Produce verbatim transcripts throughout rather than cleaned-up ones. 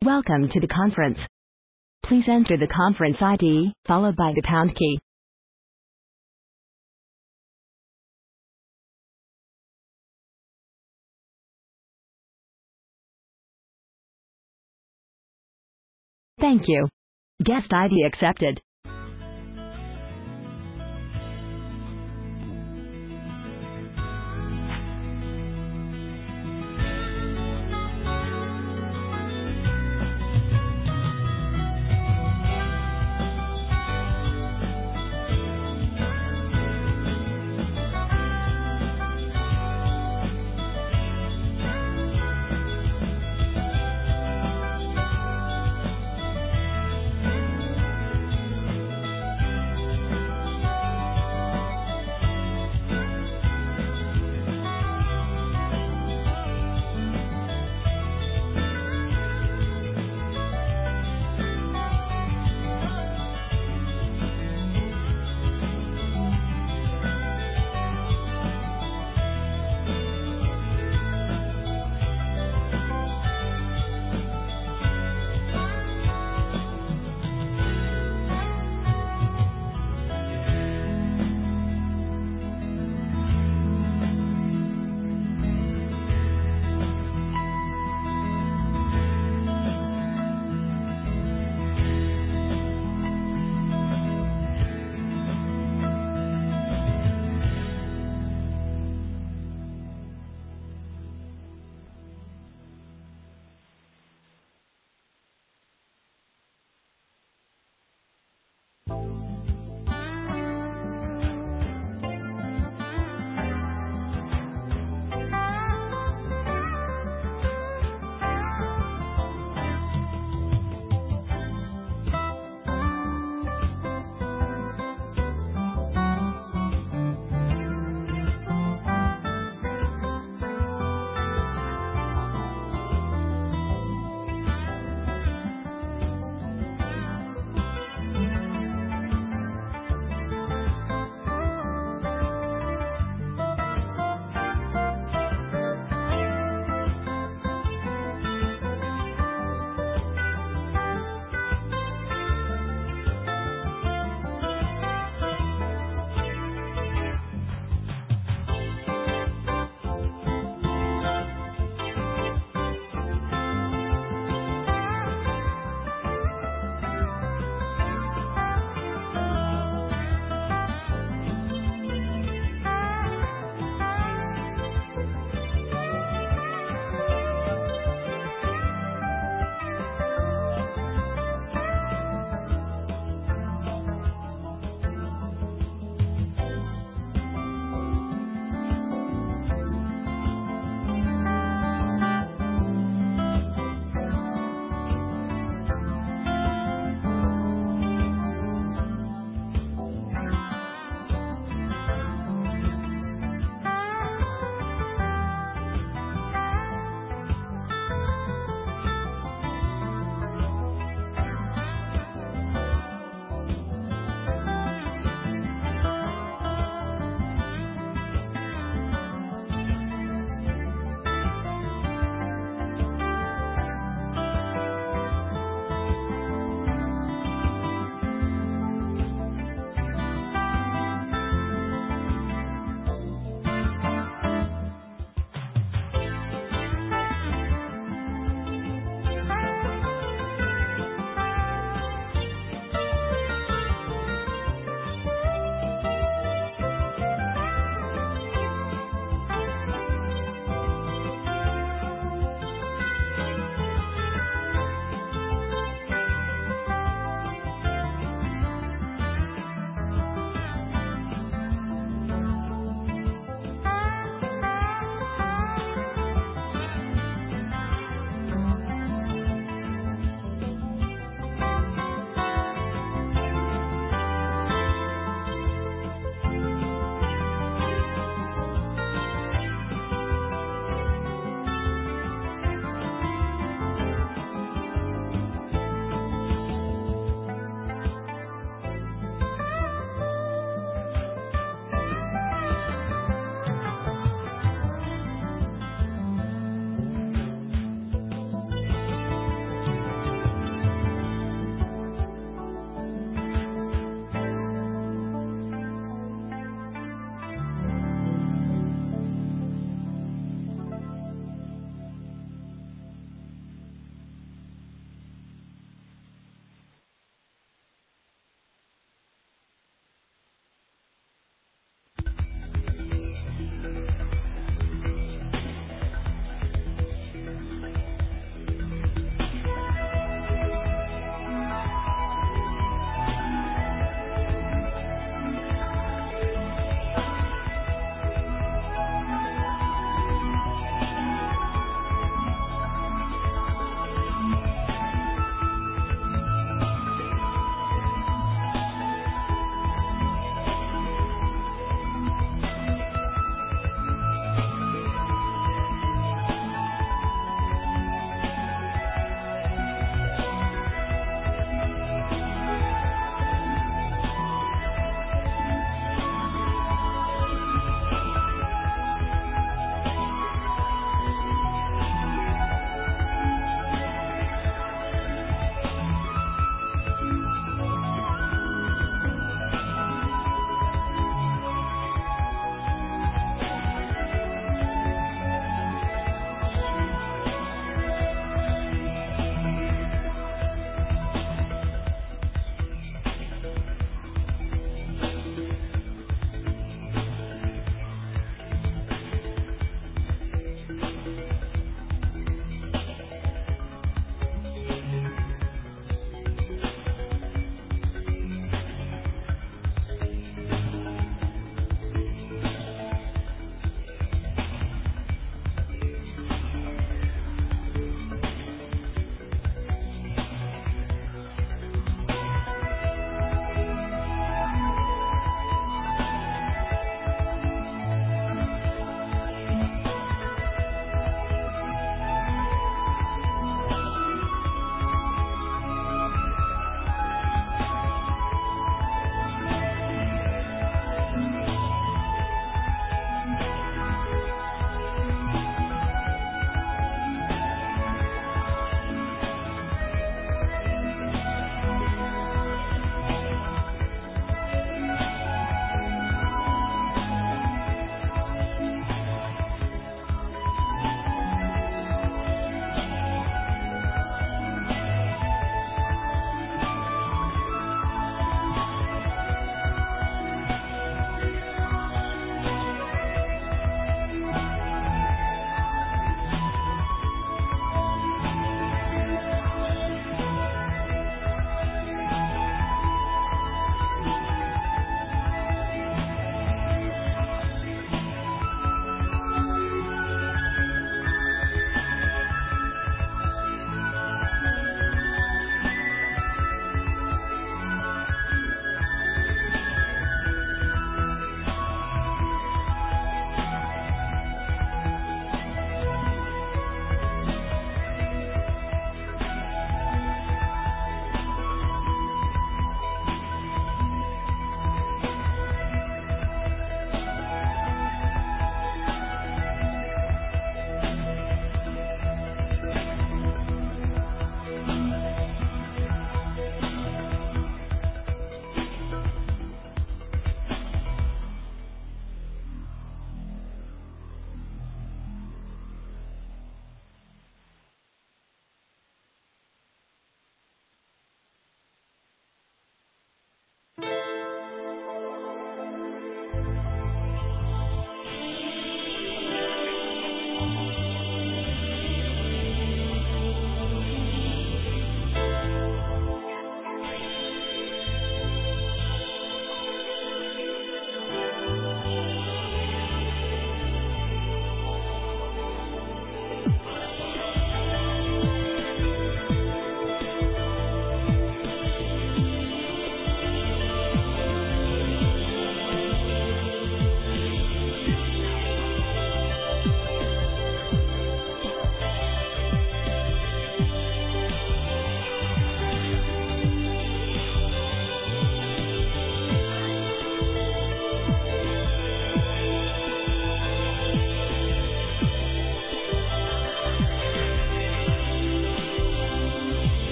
Welcome to the conference. Please enter the conference I D, followed by the pound key. Thank you. Guest I D accepted.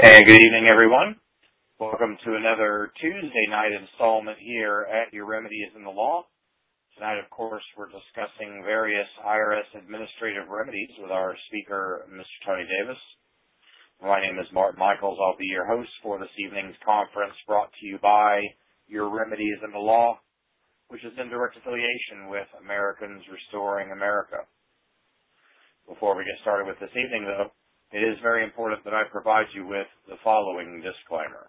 And good evening, everyone. Welcome to another Tuesday night installment here at Your Remedy is in the Law. Tonight, of course, we're discussing various I R S administrative remedies with our speaker, Mister Tony Davis. My name is Martin Michaels. I'll be your host for this evening's conference, brought to you by Your Remedy is in the Law, which is in direct affiliation with Americans Restoring America. Before we get started with this evening, though, it is very important that I provide you with the following disclaimer.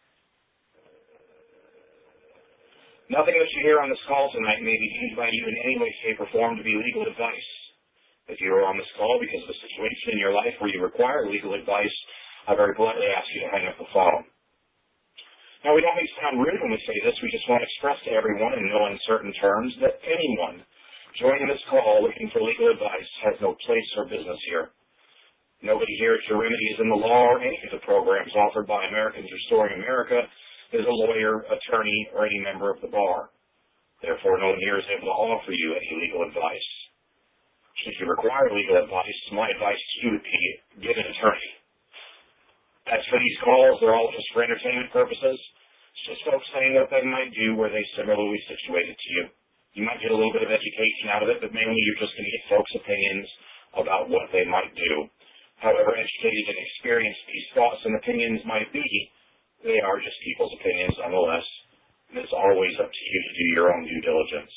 Nothing that you hear on this call tonight may be deemed by you in any way, shape, or form to be legal advice. If you are on this call because of a situation in your life where you require legal advice, I very politely ask you to hang up the phone. Now, we don't mean to sound rude when we say this. We just want to express to everyone in no uncertain terms that anyone joining this call looking for legal advice has no place or business here. Nobody here at Your Remedy is in the Law or any of the programs offered by Americans Restoring America is a lawyer, attorney, or any member of the bar. Therefore, no one here is able to offer you any legal advice. Should you require legal advice, my advice to you would be get an attorney. As for these calls, they're all just for entertainment purposes. It's just folks saying what they might do where they similarly situated to you. You might get a little bit of education out of it, but mainly you're just going to get folks' opinions about what they might do. However educated and experienced these thoughts and opinions might be, they are just people's opinions nonetheless, and it's always up to you to do your own due diligence.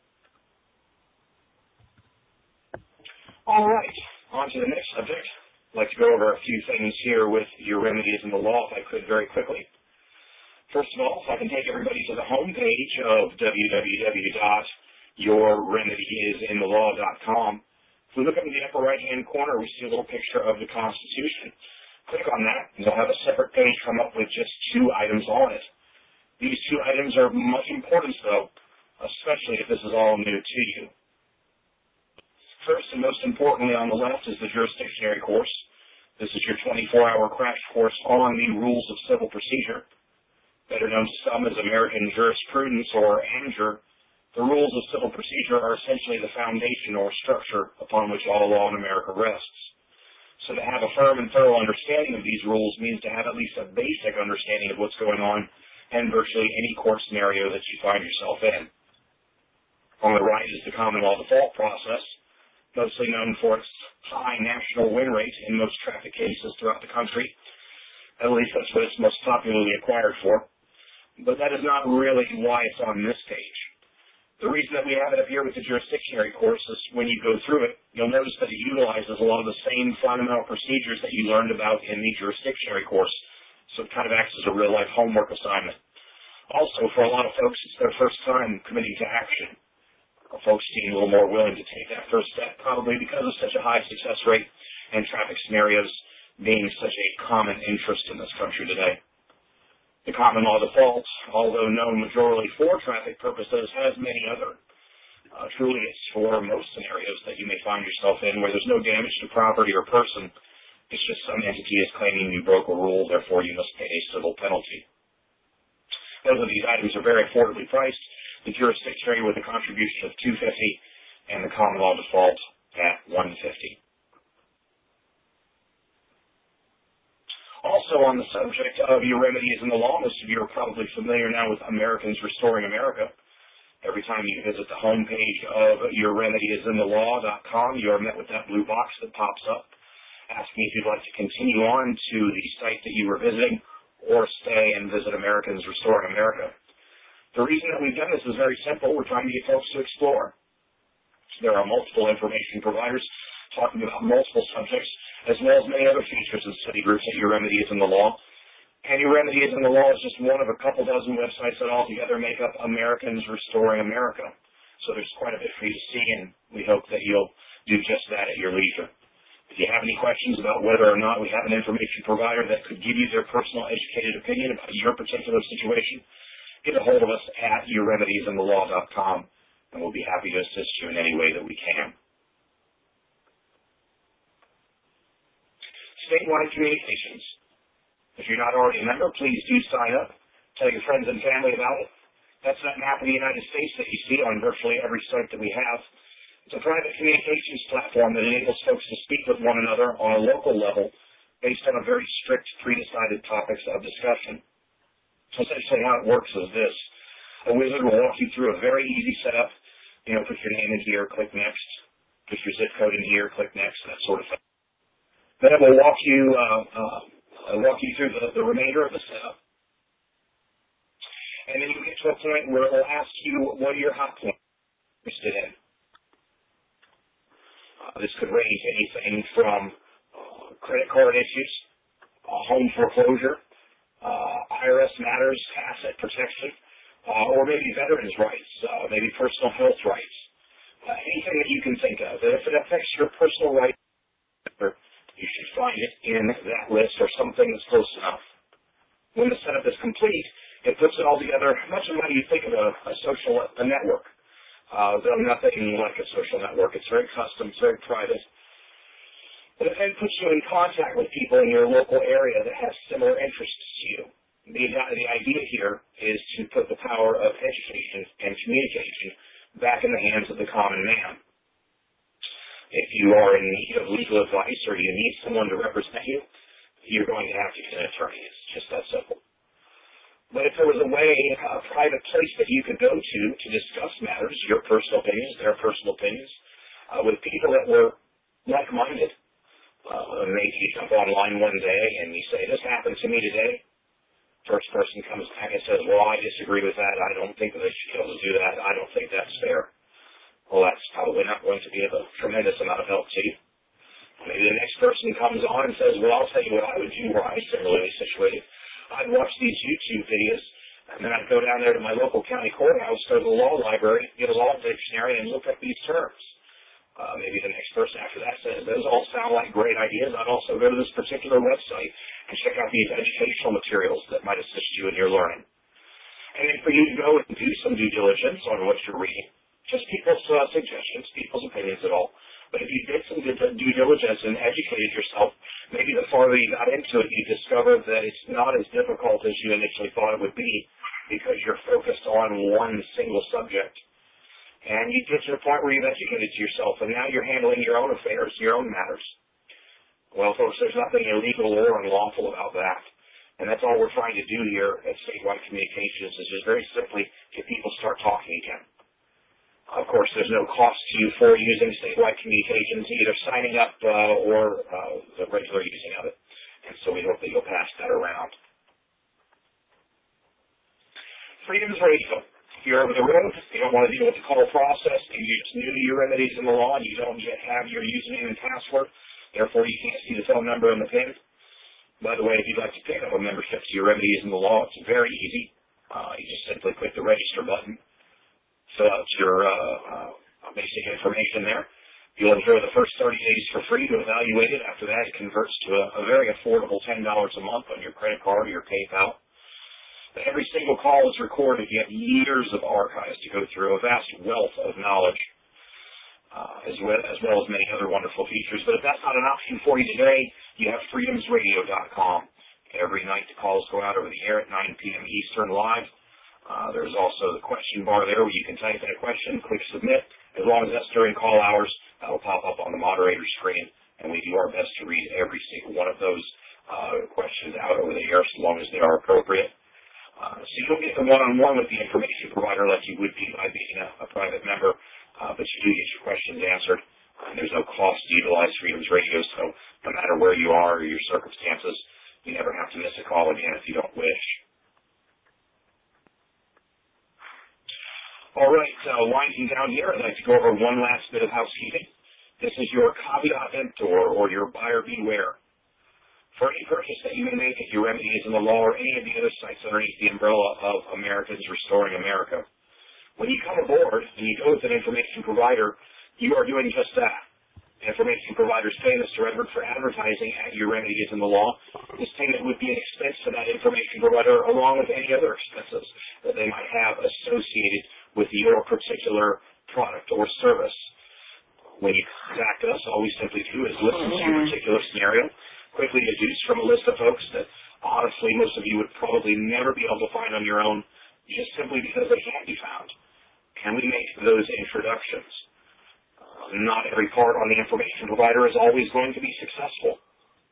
All right, on to the next subject. I'd like to go over a few things here with Your Remedy is in the Law, if I could, very quickly. First of all, if I can take everybody to the home page of w w w dot your remedy is in the law dot com. If we look up in the upper right-hand corner, we see a little picture of the Constitution. Click on that, and you'll have a separate page come up with just two items on it. These two items are of much importance, though, especially if this is all new to you. First, and most importantly on the left, is the jurisdictionary course. This is your twenty-four hour crash course on the rules of civil procedure. Better known to some as American jurisprudence, or ANJUR. The rules of civil procedure are essentially the foundation or structure upon which all law in America rests. So to have a firm and thorough understanding of these rules means to have at least a basic understanding of what's going on in virtually any court scenario that you find yourself in. On the right is the common law default process, mostly known for its high national win rate in most traffic cases throughout the country. At least that's what it's most popularly acquired for. But that is not really why it's on this page. The reason that we have it up here with the jurisdictionary course is when you go through it, you'll notice that it utilizes a lot of the same fundamental procedures that you learned about in the jurisdictionary course. So it kind of acts as a real-life homework assignment. Also, for a lot of folks, it's their first time committing to action. Folks seem a little more willing to take that first step, probably because of such a high success rate and traffic scenarios being such a common interest in this country today. The common law default, although known majorly for traffic purposes, has many other. Uh, truly, it's for most scenarios that you may find yourself in where there's no damage to property or person. It's just some entity is claiming you broke a rule, therefore you must pay a civil penalty. Both of these items are very affordably priced. The jurisdictionary with a contribution of two hundred fifty dollars and the common law default at one hundred fifty dollars. Also on the subject of Your Remedy is in the Law, most of you are probably familiar now with Americans Restoring America. Every time you visit the homepage of your remedy is in the law dot com, you are met with that blue box that pops up asking if you'd like to continue on to the site that you were visiting or stay and visit Americans Restoring America. The reason that we've done this is very simple. We're trying to get folks to explore. There are multiple information providers talking about multiple subjects, as well as many other features and study groups at Your Remedy is in the Law. And Your Remedy is in the Law is just one of a couple dozen websites that altogether make up Americans Restoring America. So there's quite a bit for you to see, and we hope that you'll do just that at your leisure. If you have any questions about whether or not we have an information provider that could give you their personal educated opinion about your particular situation, get a hold of us at your remedy is in the law dot com, and we'll be happy to assist you in any way that we can. Statewide communications. If you're not already a member, please do sign up. Tell your friends and family about it. That's that map of the United States that you see on virtually every site that we have. It's a private communications platform that enables folks to speak with one another on a local level based on a very strict pre-decided topics of discussion. Essentially how it works is this. A wizard will walk you through a very easy setup. You know, put your name in here, click next. Put your zip code in here, click next, that sort of thing. Then it will walk you, uh, uh, walk you through the, the remainder of the setup. And then you get to a point where it will ask you what are your hot points you're interested in. Uh, this could range anything from uh, credit card issues, uh, home foreclosure, uh, I R S matters, asset protection, uh, or maybe veterans' rights, uh, maybe personal health rights, uh, anything that you can think of. And if it affects your personal rights, you should find it in that list or something that's close enough. When the setup is complete, it puts it all together much of how you think of a, a social a network. Uh, though nothing like a social network. It's very custom, it's very private. But it then puts you in contact with people in your local area that have similar interests to you. The, the idea here is to put the power of education and communication back in the hands of the common man. If you are in need of legal advice or you need someone to represent you, you're going to have to get an attorney. It's just that simple. But if there was a way, a private place that you could go to to discuss matters, your personal opinions, their personal opinions, uh, with people that were like-minded, uh, maybe you jump online one day and you say, this happened to me today. First person comes back and says, well, I disagree with that. I don't think that they should be able to do that. I don't think that's fair. Well, that's probably not going to be of a tremendous amount of help to you. Maybe the next person comes on and says, well, I'll tell you what I would do were I similarly situated. I'd watch these YouTube videos, and then I'd go down there to my local county courthouse, go to the law library, get a law dictionary, and look up these terms. Uh, maybe the next person after that says, those all sound like great ideas. I'd also go to this particular website and check out these educational materials that might assist you in your learning. And then for you to go and do some due diligence on what you're reading, just people's uh, suggestions, people's opinions at all. But if you did some due diligence and educated yourself, maybe the farther you got into it, you discovered that it's not as difficult as you initially thought it would be because you're focused on one single subject. And you get to the point where you've educated yourself, and now you're handling your own affairs, your own matters. Well, folks, there's nothing illegal or unlawful about that. And that's all we're trying to do here at Statewide Communications is just very simply get people start talking again. Of course, there's no cost to you for using Statewide Communications, either signing up uh, or uh, the regular using of it. And so we hope that you'll pass that around. Freedoms Radio. If you're over the road, you don't want to deal with the call process, maybe you're just new to your remedies in the law, and you don't yet have your username and password, therefore you can't see the phone number and the pin. By the way, if you'd like to pick up a membership to your remedies in the law, it's very easy. Uh, you just simply click the register button. Fill out your uh, uh, basic information there. You'll enjoy the first thirty days for free to evaluate it. After that, it converts to a, a very affordable ten dollars a month on your credit card or your PayPal. But every single call is recorded. You have years of archives to go through, a vast wealth of knowledge, uh, as, well, as well as many other wonderful features. But if that's not an option for you today, you have freedoms radio dot com. Every night the calls go out over the air at nine p.m. Eastern live. Uh, there's also the question bar there where you can type in a question, click submit. As long as that's during call hours, that will pop up on the moderator's screen, and we do our best to read every single one of those uh, questions out over the air, so long as they are appropriate. Uh, so you don't get the one-on-one with the information provider like you would be by being a, a private member, uh, but you do get your questions answered. Uh, there's no cost to utilize Freedoms Radio, so no matter where you are or your circumstances, you never have to miss a call again if you don't wish. All right, uh, winding down here, I'd like to go over one last bit of housekeeping. This is your caveat emptor, or your buyer beware. For any purchase that you may make at your remedies in the law or any of the other sites underneath the umbrella of Americans Restoring America, when you come aboard and you go with an information provider, you are doing just that. Information providers pay Mister Edward for advertising at your remedies in the law. This payment would be an expense to that information provider along with any other expenses that they might have associated with your particular product or service. When you contact us, all we simply do is listen to your particular scenario, quickly deduce from a list of folks that honestly most of you would probably never be able to find on your own just simply because they can't be found. Can we make those introductions? Uh, not every part on the information provider is always going to be successful. Every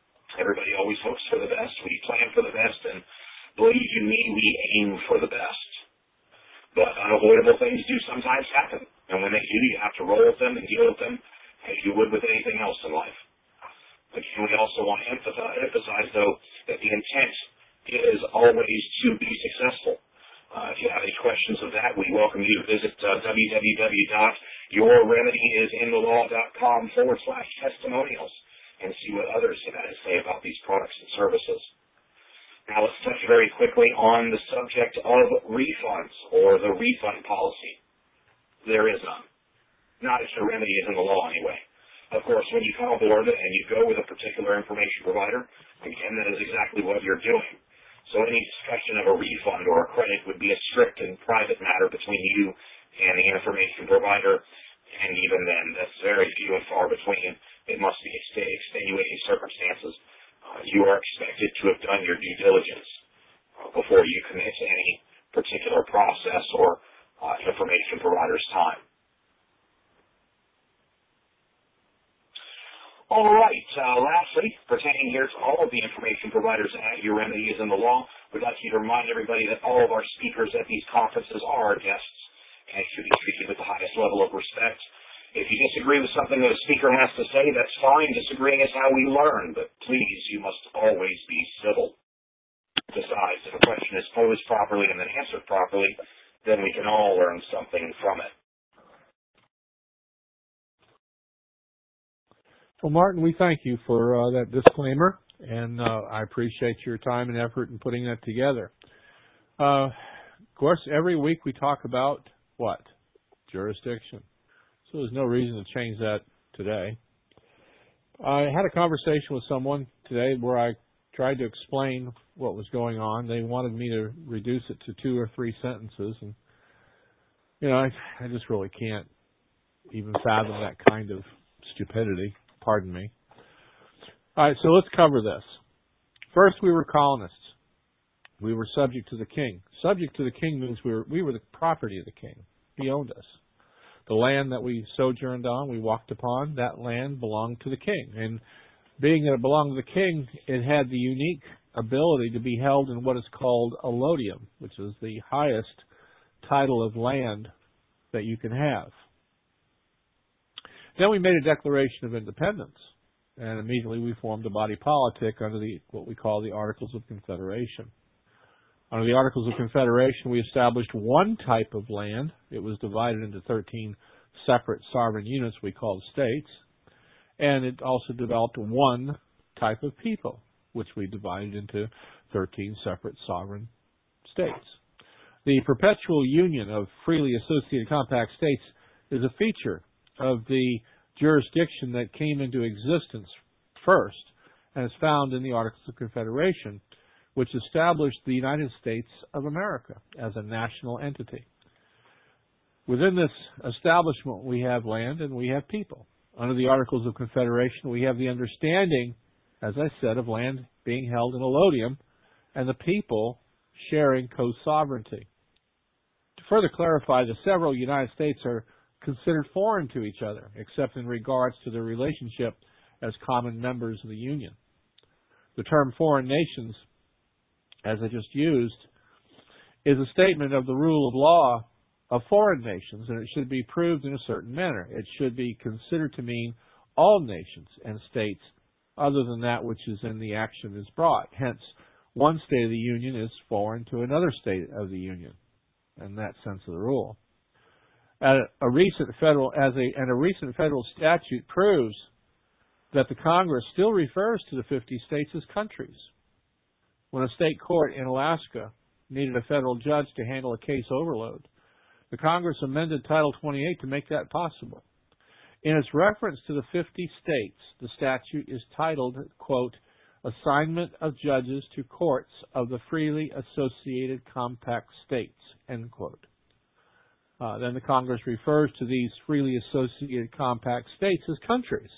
everybody always hopes for the best. We plan for the best, and believe you me, we aim for the best. But unavoidable things do sometimes happen, and when they do, you have to roll with them and deal with them as you would with anything else in life. Again, we also want to emphasize, emphasize though, that the intent is always to be successful. Uh, if you have any questions of that, we welcome you to visit uh, www.yourremedyisinthe law.com forward slash testimonials and see what others have had to say about these products and services. Now let's touch very quickly on the subject of refunds or the refund policy. There is none. Not if your remedy is in the law anyway. Of course, when you come aboard and you go with a particular information provider, again, that is exactly what you're doing. So any discussion of a refund or a credit would be a strict and private matter between you and the information provider, and even then, that's very few and far between. It must be extenuating circumstances. Uh, you are expected to have done your due diligence uh, before you commit to any particular process or uh, information provider's time. All right. Uh, lastly, pertaining here to all of the information providers at Your Remedy is in the Law, we'd like you to remind everybody that all of our speakers at these conferences are our guests and should be treated with the highest level of respect. If you disagree with something that a speaker has to say, that's fine. Disagreeing is how we learn, but please, you must always be civil. Besides, if a question is posed properly and then answered properly, then we can all learn something from it. Well, Martin, we thank you for uh, that disclaimer, and uh, I appreciate your time and effort in putting that together. Uh, of course, every week we talk about what? Jurisdiction. So there's no reason to change that today. I had a conversation with someone today where I tried to explain what was going on. They wanted me to reduce it to two or three sentences, and you know, I, I just really can't even fathom that kind of stupidity. Pardon me. All right, so let's cover this. First, we were colonists. We were subject to the king. Subject to the king means we were, we were the property of the king. He owned us. The land that we sojourned on, we walked upon, that land belonged to the king. And being that it belonged to the king, it had the unique ability to be held in what is called allodium, which is the highest title of land that you can have. Then we made a declaration of independence, and immediately we formed a body politic under the what we call the Articles of Confederation. Under the Articles of Confederation, we established one type of land. It was divided into thirteen separate sovereign units we called states, and it also developed one type of people, which we divided into thirteen separate sovereign states. The perpetual union of freely associated compact states is a feature of the jurisdiction that came into existence first and is found in the Articles of Confederation, which established the United States of America as a national entity. Within this establishment, we have land and we have people. Under the Articles of Confederation, we have the understanding, as I said, of land being held in allodium and the people sharing co-sovereignty. To further clarify, the several United States are considered foreign to each other, except in regards to their relationship as common members of the Union. The term foreign nations, as I just used, is a statement of the rule of law of foreign nations, and it should be proved in a certain manner. It should be considered to mean all nations and states other than that which is in the action is brought. Hence, one state of the Union is foreign to another state of the Union, in that sense of the rule. A, a recent federal as a and a recent federal statute proves that the Congress still refers to the fifty states as countries. When a state court in Alaska needed a federal judge to handle a case overload, the Congress amended Title twenty-eight to make that possible. In its reference to the fifty states, the statute is titled, quote, Assignment of Judges to Courts of the Freely Associated Compact States, end quote. Uh, then the Congress refers to these freely associated compact states as countries.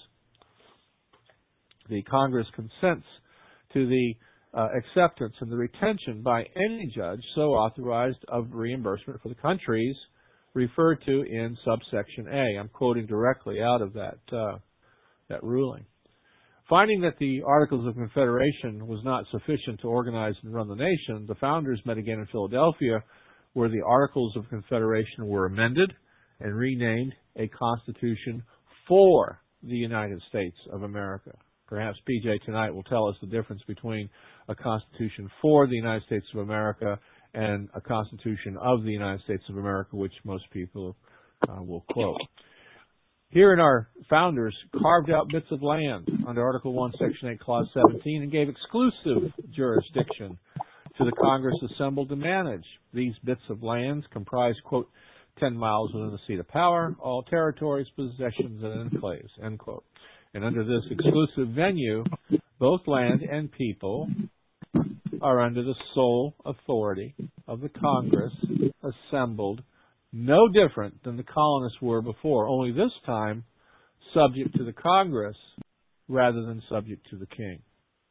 The Congress consents to the uh, acceptance and the retention by any judge so authorized of reimbursement for the countries referred to in subsection A. I'm quoting directly out of that uh, that ruling. Finding that the Articles of Confederation was not sufficient to organize and run the nation, the founders met again in Philadelphia, where the Articles of Confederation were amended and renamed a Constitution for the United States of America. Perhaps P J tonight will tell us the difference between a Constitution for the United States of America and a Constitution of the United States of America, which most people uh, will quote. Herein our founders carved out bits of land under Article one, Section eight, Clause seventeen, and gave exclusive jurisdiction to the Congress assembled to manage. These bits of lands comprise, quote, ten miles within the seat of power, all territories, possessions, and enclaves, end quote. And under this exclusive venue, both land and people are under the sole authority of the Congress assembled, no different than the colonists were before, only this time subject to the Congress rather than subject to the king.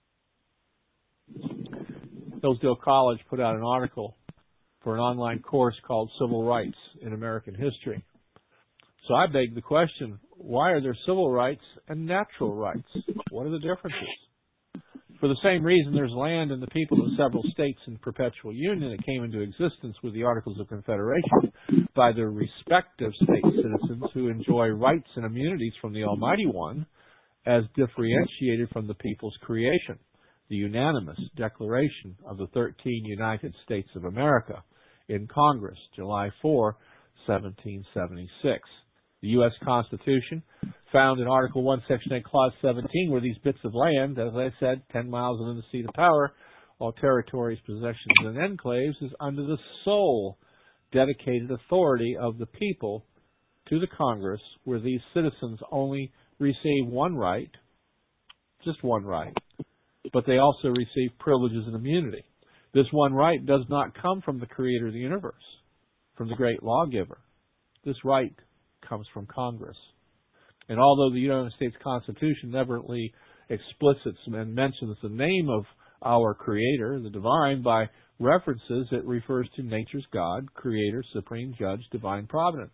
Hillsdale College put out an article for an online course called Civil Rights in American History. So I beg the question, why are there civil rights and natural rights? What are the differences? For the same reason, there's land and the people of several states in perpetual union that came into existence with the Articles of Confederation by their respective state citizens who enjoy rights and immunities from the Almighty One as differentiated from the people's creation, the unanimous Declaration of the thirteen United States of America in Congress, July fourth, seventeen seventy-six. The U S Constitution, found in Article one, Section eight, Clause seventeen, where these bits of land, as I said, ten miles within the seat of power, all territories, possessions, and enclaves, is under the sole dedicated authority of the people to the Congress, where these citizens only receive one right, just one right, but they also receive privileges and immunity. This one right does not come from the Creator of the universe, from the great lawgiver. This right comes from Congress. And although the United States Constitution never really explicits and mentions the name of our Creator, the divine, by references, it refers to nature's God, Creator, Supreme Judge, Divine Providence.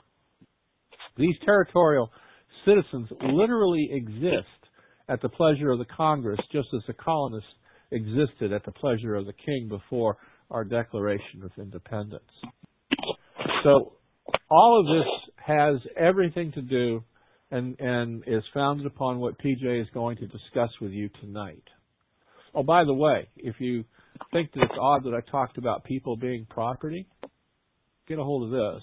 These territorial citizens literally exist at the pleasure of the Congress, just as the colonists existed at the pleasure of the king before our Declaration of Independence. So all of this has everything to do and, and is founded upon what P J is going to discuss with you tonight. Oh, by the way, if you think that it's odd that I talked about people being property, get a hold of this.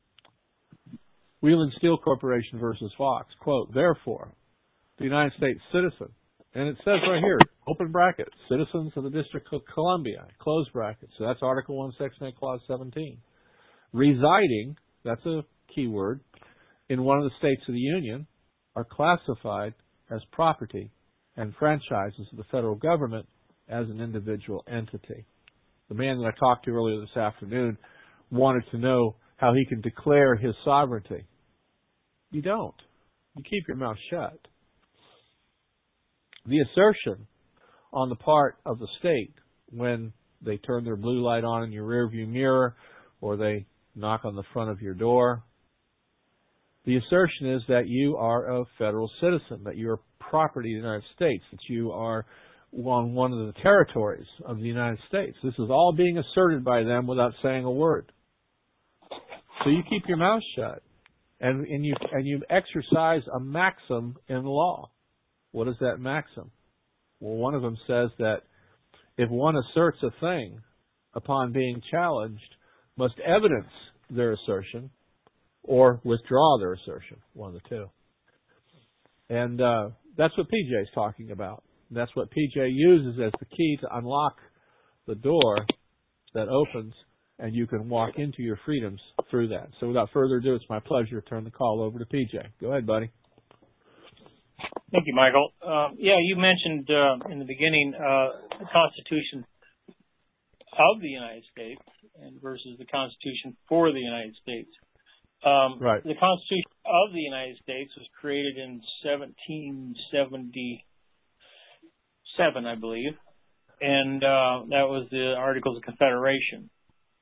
Wheeling Steel Corporation versus Fox, quote, therefore, the United States citizen, and it says right here, open bracket, citizens of the District of Columbia, close bracket, so that's Article one, Section eight, Clause seventeen, residing, that's a key word, in one of the states of the Union, are classified as property and franchises of the federal government as an individual entity. The man that I talked to earlier this afternoon wanted to know how he can declare his sovereignty. You don't. You keep your mouth shut. The assertion on the part of the state when they turn their blue light on in your rearview mirror or they knock on the front of your door, the assertion is that you are a federal citizen, that you are property of the United States, that you are on one of the territories of the United States. This is all being asserted by them without saying a word. So you keep your mouth shut, and, and you and you exercise a maxim in law. What is that maxim? Well, one of them says that if one asserts a thing upon being challenged, must evidence their assertion or withdraw their assertion, one of the two. And uh, that's what P J is talking about. That's what P J uses as the key to unlock the door that opens, and you can walk into your freedoms through that. So without further ado, it's my pleasure to turn the call over to P J. Go ahead, buddy. Thank you, Michael. Uh, yeah, you mentioned uh, in the beginning uh, the Constitution of the United States and versus the Constitution for the United States. Um, right. The Constitution of the United States was created in seventeen seventy-seven, I believe, and uh, that was the Articles of Confederation.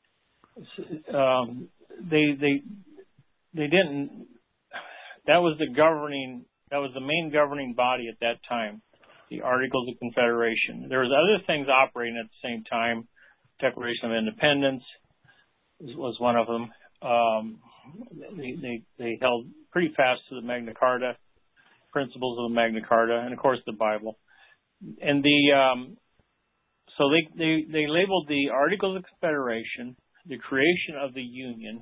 Um, they they they didn't. That was the governing. That was the main governing body at that time. the Articles of Confederation. There was other things operating at the same time. Declaration of Independence was one of them. Um, they, they, they held pretty fast to the Magna Carta, principles of the Magna Carta, and of course the Bible. And the um, so they, they they labeled the Articles of Confederation the creation of the Union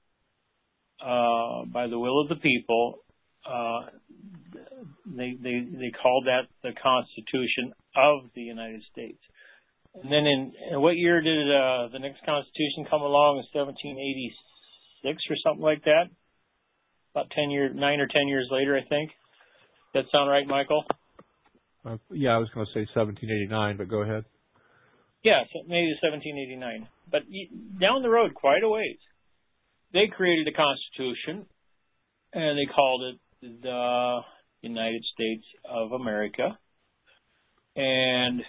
uh, by the will of the people. Uh, they they they called that the Constitution of the United States. And then in, in what year did uh, the next Constitution come along? In seventeen eighty-six or something like that. About ten years, nine or ten years later, I think. Does that sound right, Michael? Uh, yeah, I was going to say seventeen eighty-nine, but go ahead. Yeah, maybe seventeen eighty-nine. But down the road, quite a ways, they created a Constitution, and they called it the United States of America. And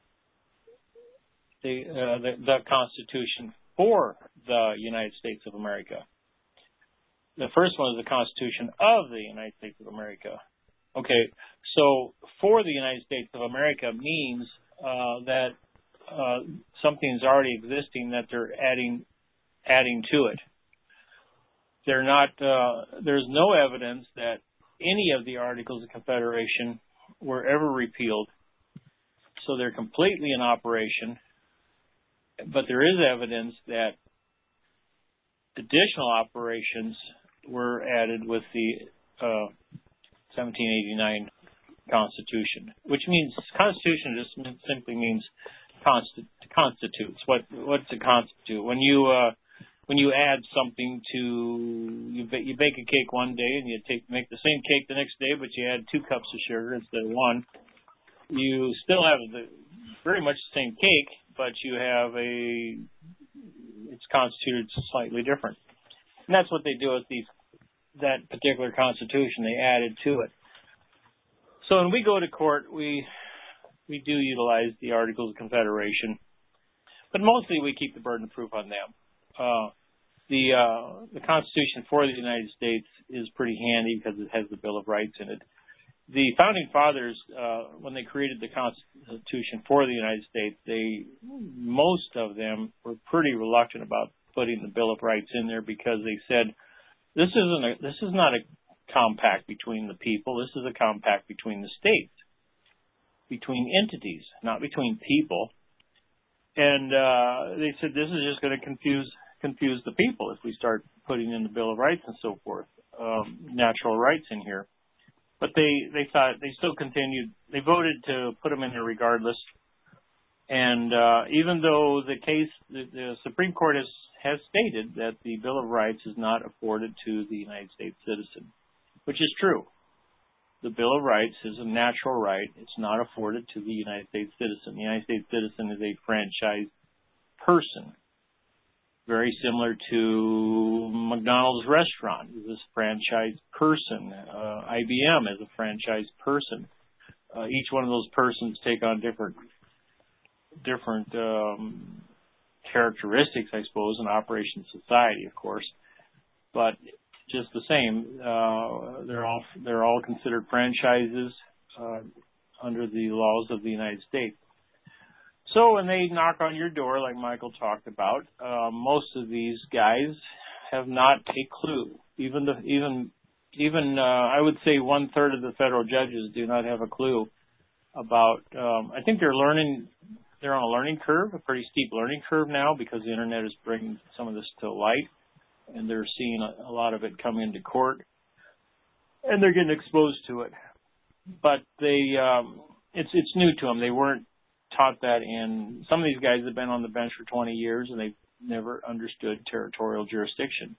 the, uh, the, the Constitution for the United States of America. The first one is the Constitution of the United States of America. Okay, so for the United States of America means uh, that uh, something's already existing that they're adding adding to it. They're not. Uh, there's no evidence that any of the Articles of Confederation were ever repealed, so they're completely in operation. But there is evidence that additional operations were added with the uh, seventeen eighty-nine Constitution, which means Constitution just simply means consti- constitutes. What what's a constitute? When you uh, when you add something to you, ba- you bake a cake one day and you take make the same cake the next day, but you add two cups of sugar instead of one. You still have the very much the same cake, but you have a it's constituted slightly different, and that's what they do with these that particular Constitution. They added to it. So when we go to court, we we do utilize the Articles of Confederation, but mostly we keep the burden of proof on them. Uh, the uh, the Constitution for the United States is pretty handy because it has the Bill of Rights in it. The Founding Fathers, uh, when they created the Constitution for the United States, they most of them were pretty reluctant about putting the Bill of Rights in there because they said this isn't a, this is not a compact between the people. This is a compact between the states, between entities, not between people. And uh, they said this is just going to confuse confuse the people if we start putting in the Bill of Rights and so forth, um, natural rights in here. But they, they thought they still continued. They voted to put them in there regardless. And uh, even though the case, the, the Supreme Court has, has stated that the Bill of Rights is not afforded to the United States citizen, which is true. The Bill of Rights is a natural right. It's not afforded to the United States citizen. The United States citizen is a franchised person, very similar to McDonald's restaurant is a franchised person. Uh, I B M is a franchised person. Uh, each one of those persons take on different different um, characteristics, I suppose, in operation society, of course. But just the same, uh, they're all they're all considered franchises uh, under the laws of the United States. So when they knock on your door, like Michael talked about, uh, most of these guys have not a clue. Even the even even uh, I would say one third of the federal judges do not have a clue about. Um, I think they're learning. They're on a learning curve, a pretty steep learning curve now, because the internet is bringing some of this to light, and they're seeing a, a lot of it come into court, and they're getting exposed to it. But they, um, it's it's new to them. They weren't taught that in. Some of these guys have been on the bench for twenty years, and they've never understood territorial jurisdiction.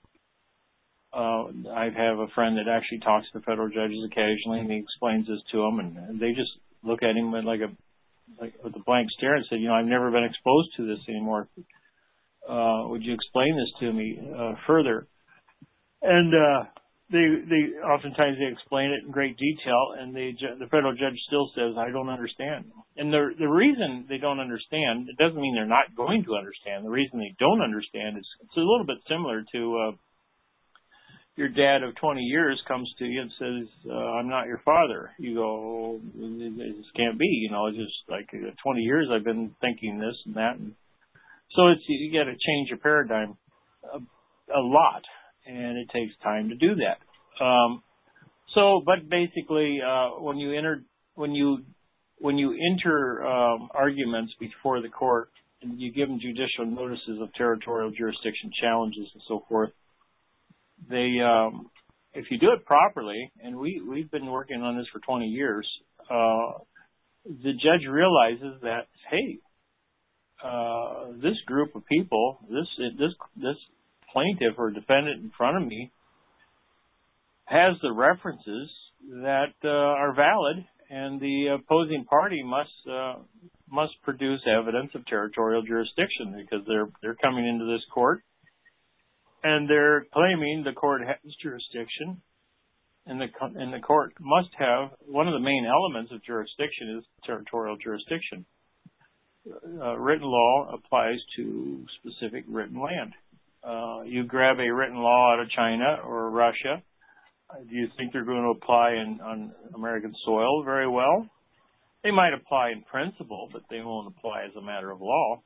Uh, I have a friend that actually talks to federal judges occasionally, and he explains this to them, and they just look at him with like a like with a blank stare and said, "You know, I've never been exposed to this anymore. Uh, would you explain this to me uh, further?" And uh, they they oftentimes they explain it in great detail, and they, the federal judge still says, "I don't understand." And the the reason they don't understand, it doesn't mean they're not going to understand. The reason they don't understand is it's a little bit similar to uh, your dad of twenty years comes to you and says, uh, I'm not your father. You go, this can't be, you know, it's just like twenty years I've been thinking this and that. And so it's, you got to change your paradigm a, a lot, and it takes time to do that. Um, so, but basically, uh, when you enter, when you, when you enter, um, arguments before the court and you give them judicial notices of territorial jurisdiction challenges and so forth, they, um, if you do it properly, and we, we've been working on this for twenty years, uh, the judge realizes that, hey, uh, this group of people, this, this, this plaintiff or defendant in front of me has the references that, uh, are valid, and the opposing party must, uh, must produce evidence of territorial jurisdiction because they're, they're coming into this court and they're claiming the court has jurisdiction, and the and the court must have, one of the main elements of jurisdiction is territorial jurisdiction. Uh, written law applies to specific written land. Uh, you grab a written law out of China or Russia, do you think they're going to apply in, on American soil very well? They might apply in principle, but they won't apply as a matter of law.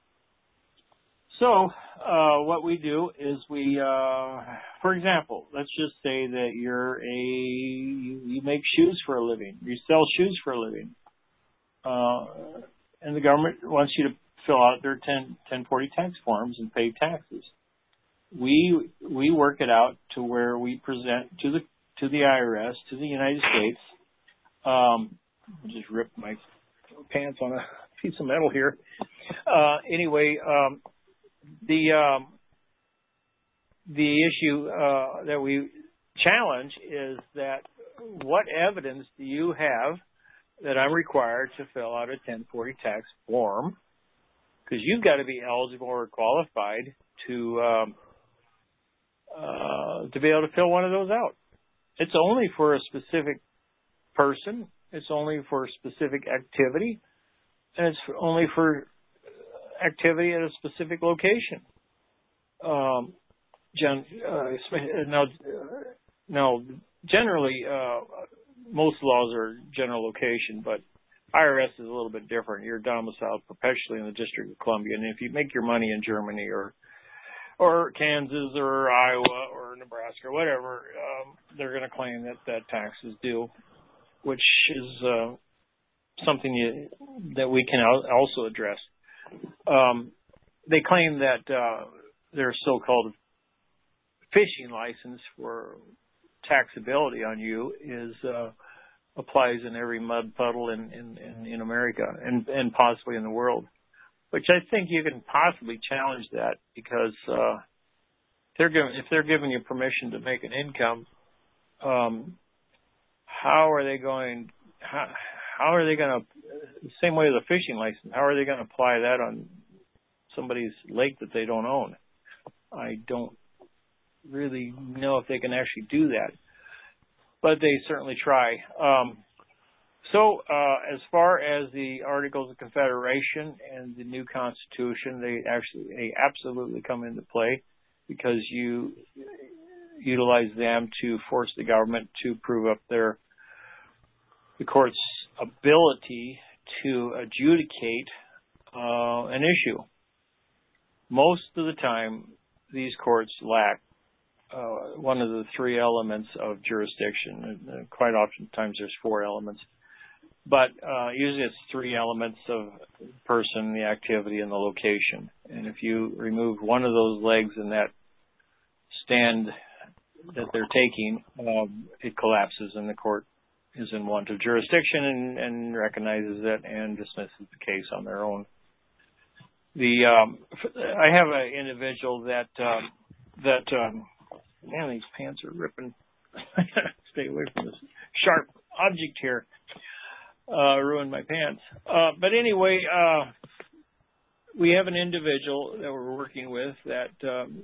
So, uh, what we do is we, uh, for example, let's just say that you're a, you, you make shoes for a living. You sell shoes for a living. Uh, and the government wants you to fill out their ten forty tax forms and pay taxes. We, we work it out to where we present to the, to the I R S, to the United States. Um, I just ripped my pants on a piece of metal here. Uh, anyway, um, The um, the issue uh, that we challenge is that what evidence do you have that I'm required to fill out a ten forty tax form? Because you've got to be eligible or qualified to um, uh, to be able to fill one of those out. It's only for a specific person. It's only for a specific activity, and it's only for activity at a specific location. Um, gen, uh, now, now, generally, uh, most laws are general location, but I R S is a little bit different. You're domiciled perpetually in the District of Columbia, and if you make your money in Germany or or Kansas or Iowa or Nebraska or whatever, um, they're going to claim that that tax is due, which is uh, something you, that we can also address. Um, they claim that uh, their so-called fishing license for taxability on you is uh, applies in every mud puddle in, in, in, in America and, and possibly in the world, which I think you can possibly challenge that because uh, they're giving, if they're giving you permission to make an income, um, how are they going? How, how are they going to? The same way as a fishing license. How are they going to apply that on somebody's lake that they don't own? I don't really know if they can actually do that, but they certainly try. Um, so, uh, as far as the Articles of Confederation and the new Constitution, they actually, they absolutely come into play because you utilize them to force the government to prove up their the court's ability to adjudicate uh, an issue. Most of the time, these courts lack uh, one of the three elements of jurisdiction. Uh, quite often times there's four elements. But uh, usually it's three elements of person, the activity, and the location. And if you remove one of those legs in that stand that they're taking, um, it collapses and the court is in want of jurisdiction and, and recognizes it and dismisses the case on their own. The um, I have an individual that um, that um, man, these pants are ripping. I gotta stay away from this sharp object here. Uh, ruined my pants. Uh, but anyway, uh, we have an individual that we're working with that um,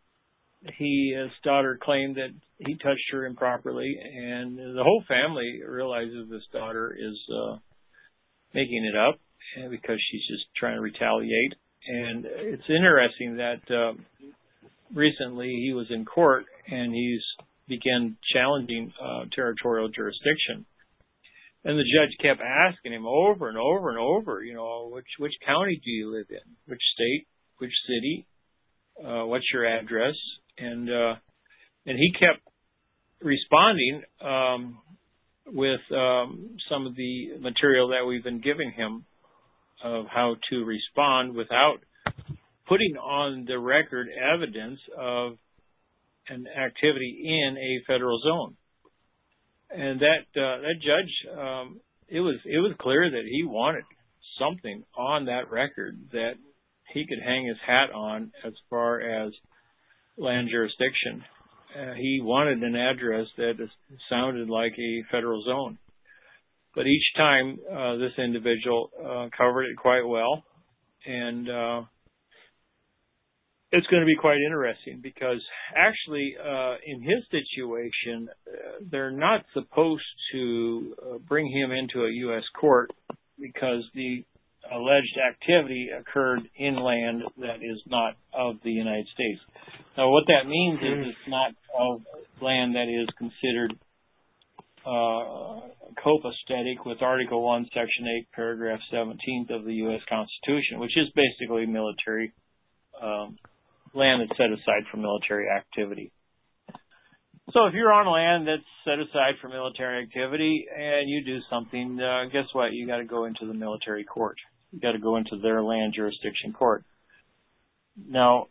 he, his daughter claimed that he touched her improperly, and the whole family realizes this daughter is uh, making it up because she's just trying to retaliate. And it's interesting that uh, recently he was in court and he's began challenging uh, territorial jurisdiction. And the judge kept asking him over and over and over, you know, which which county do you live in, which state, which city, uh, what's your address, and uh, and he kept responding um, with um, some of the material that we've been giving him of how to respond without putting on the record evidence of an activity in a federal zone. And that uh, that judge, um, it was it was clear that he wanted something on that record that he could hang his hat on as far as land jurisdiction. Uh, he wanted an address that sounded like a federal zone. But each time, uh, this individual uh, covered it quite well, and uh, it's going to be quite interesting because actually, uh, in his situation, uh, they're not supposed to uh, bring him into a U S court because the alleged activity occurred in land that is not of the United States. Now, what that means is it's not of land that is considered uh, copacetic with Article one, Section eight, Paragraph seventeen of the U S Constitution, which is basically military um, land that's set aside for military activity. So if you're on land that's set aside for military activity and you do something, uh, guess what? You got to go into the military court. You got to go into their land jurisdiction court. Now,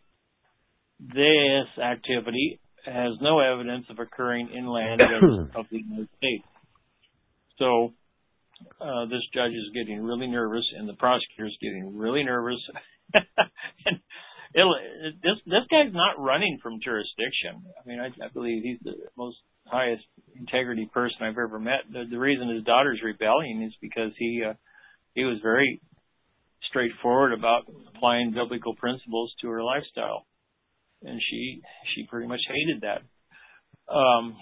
this activity has no evidence of occurring in land of the United States. So uh, this judge is getting really nervous, and the prosecutor is getting really nervous. and It'll, it, this this guy's not running from jurisdiction. I mean, I, I believe he's the most highest integrity person I've ever met. The, the reason his daughter's rebelling is because he uh, he was very straightforward about applying biblical principles to her lifestyle, and she she pretty much hated that. Um,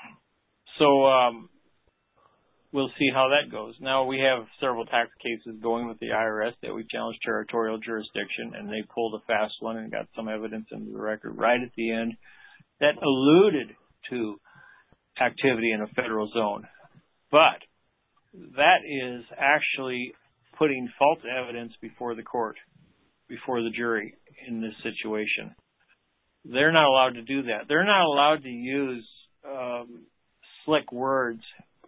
so um, we'll see how that goes. Now, we have several tax cases going with the I R S that we challenged territorial jurisdiction, and they pulled a fast one and got some evidence into the record right at the end that alluded to activity in a federal zone. But that is actually putting false evidence before the court, before the jury in this situation. They're not allowed to do that. They're not allowed to use um, slick words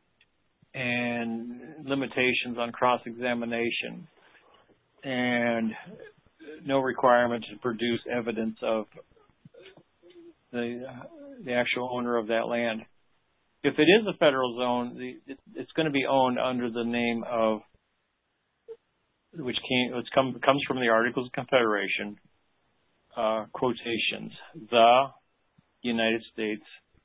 and limitations on cross-examination, and no requirement to produce evidence of the the actual owner of that land. If it is a federal zone, the, it, it's going to be owned under the name of, which came, which come, comes from the Articles of Confederation, uh, quotations, the United States